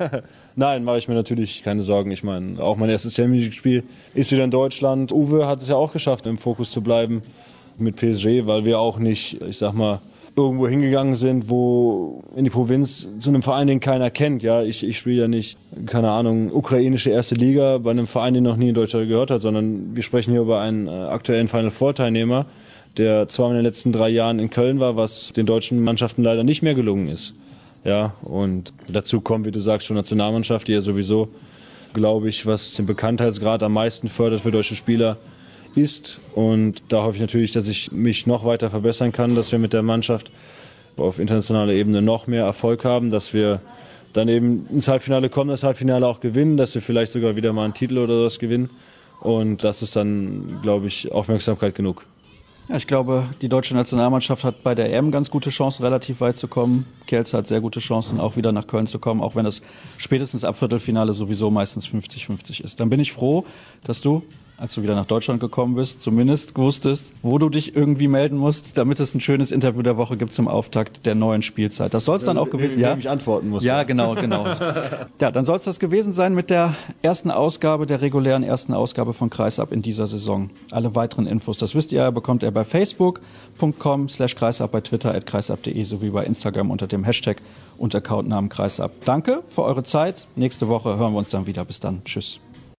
Nein, mache ich mir natürlich keine Sorgen. Ich meine, auch mein erstes Champions League-Spiel ist wieder in Deutschland. Uwe hat es ja auch geschafft, im Fokus zu bleiben mit P S G, weil wir auch nicht, ich sag mal, irgendwo hingegangen sind, wo in die Provinz zu einem Verein, den keiner kennt. Ja, ich, ich spiele ja nicht, keine Ahnung, ukrainische erste Liga bei einem Verein, den noch nie in Deutschland gehört hat, sondern wir sprechen hier über einen äh, aktuellen Final Four Teilnehmer, der zwar in den letzten drei Jahren in Köln war, was den deutschen Mannschaften leider nicht mehr gelungen ist. Ja, und dazu kommt, wie du sagst, schon Nationalmannschaft, die ja sowieso, glaube ich, was den Bekanntheitsgrad am meisten fördert für deutsche Spieler, ist. Und da hoffe ich natürlich, dass ich mich noch weiter verbessern kann, dass wir mit der Mannschaft auf internationaler Ebene noch mehr Erfolg haben, dass wir dann eben ins Halbfinale kommen, das Halbfinale auch gewinnen, dass wir vielleicht sogar wieder mal einen Titel oder sowas gewinnen. Und das ist dann, glaube ich, Aufmerksamkeit genug. Ja, ich glaube, die deutsche Nationalmannschaft hat bei der E M ganz gute Chancen, relativ weit zu kommen. Kielce hat sehr gute Chancen, auch wieder nach Köln zu kommen, auch wenn das spätestens ab Viertelfinale sowieso meistens fünfzig fünfzig ist. Dann bin ich froh, dass du, als du wieder nach Deutschland gekommen bist, zumindest wusstest, wo du dich irgendwie melden musst, damit es ein schönes Interview der Woche gibt zum Auftakt der neuen Spielzeit. Das soll es dann auch gewesen sein. Ja, ich antworten muss. Ja, genau, genau. Ja, dann soll es das gewesen sein mit der ersten Ausgabe, der regulären ersten Ausgabe von Kreisab in dieser Saison. Alle weiteren Infos, das wisst ihr, bekommt ihr bei facebook punkt com slash kreisab, bei Twitter at kreisab punkt de sowie bei Instagram unter dem Hashtag und Accountnamen Kreisab. Danke für eure Zeit. Nächste Woche hören wir uns dann wieder. Bis dann. Tschüss.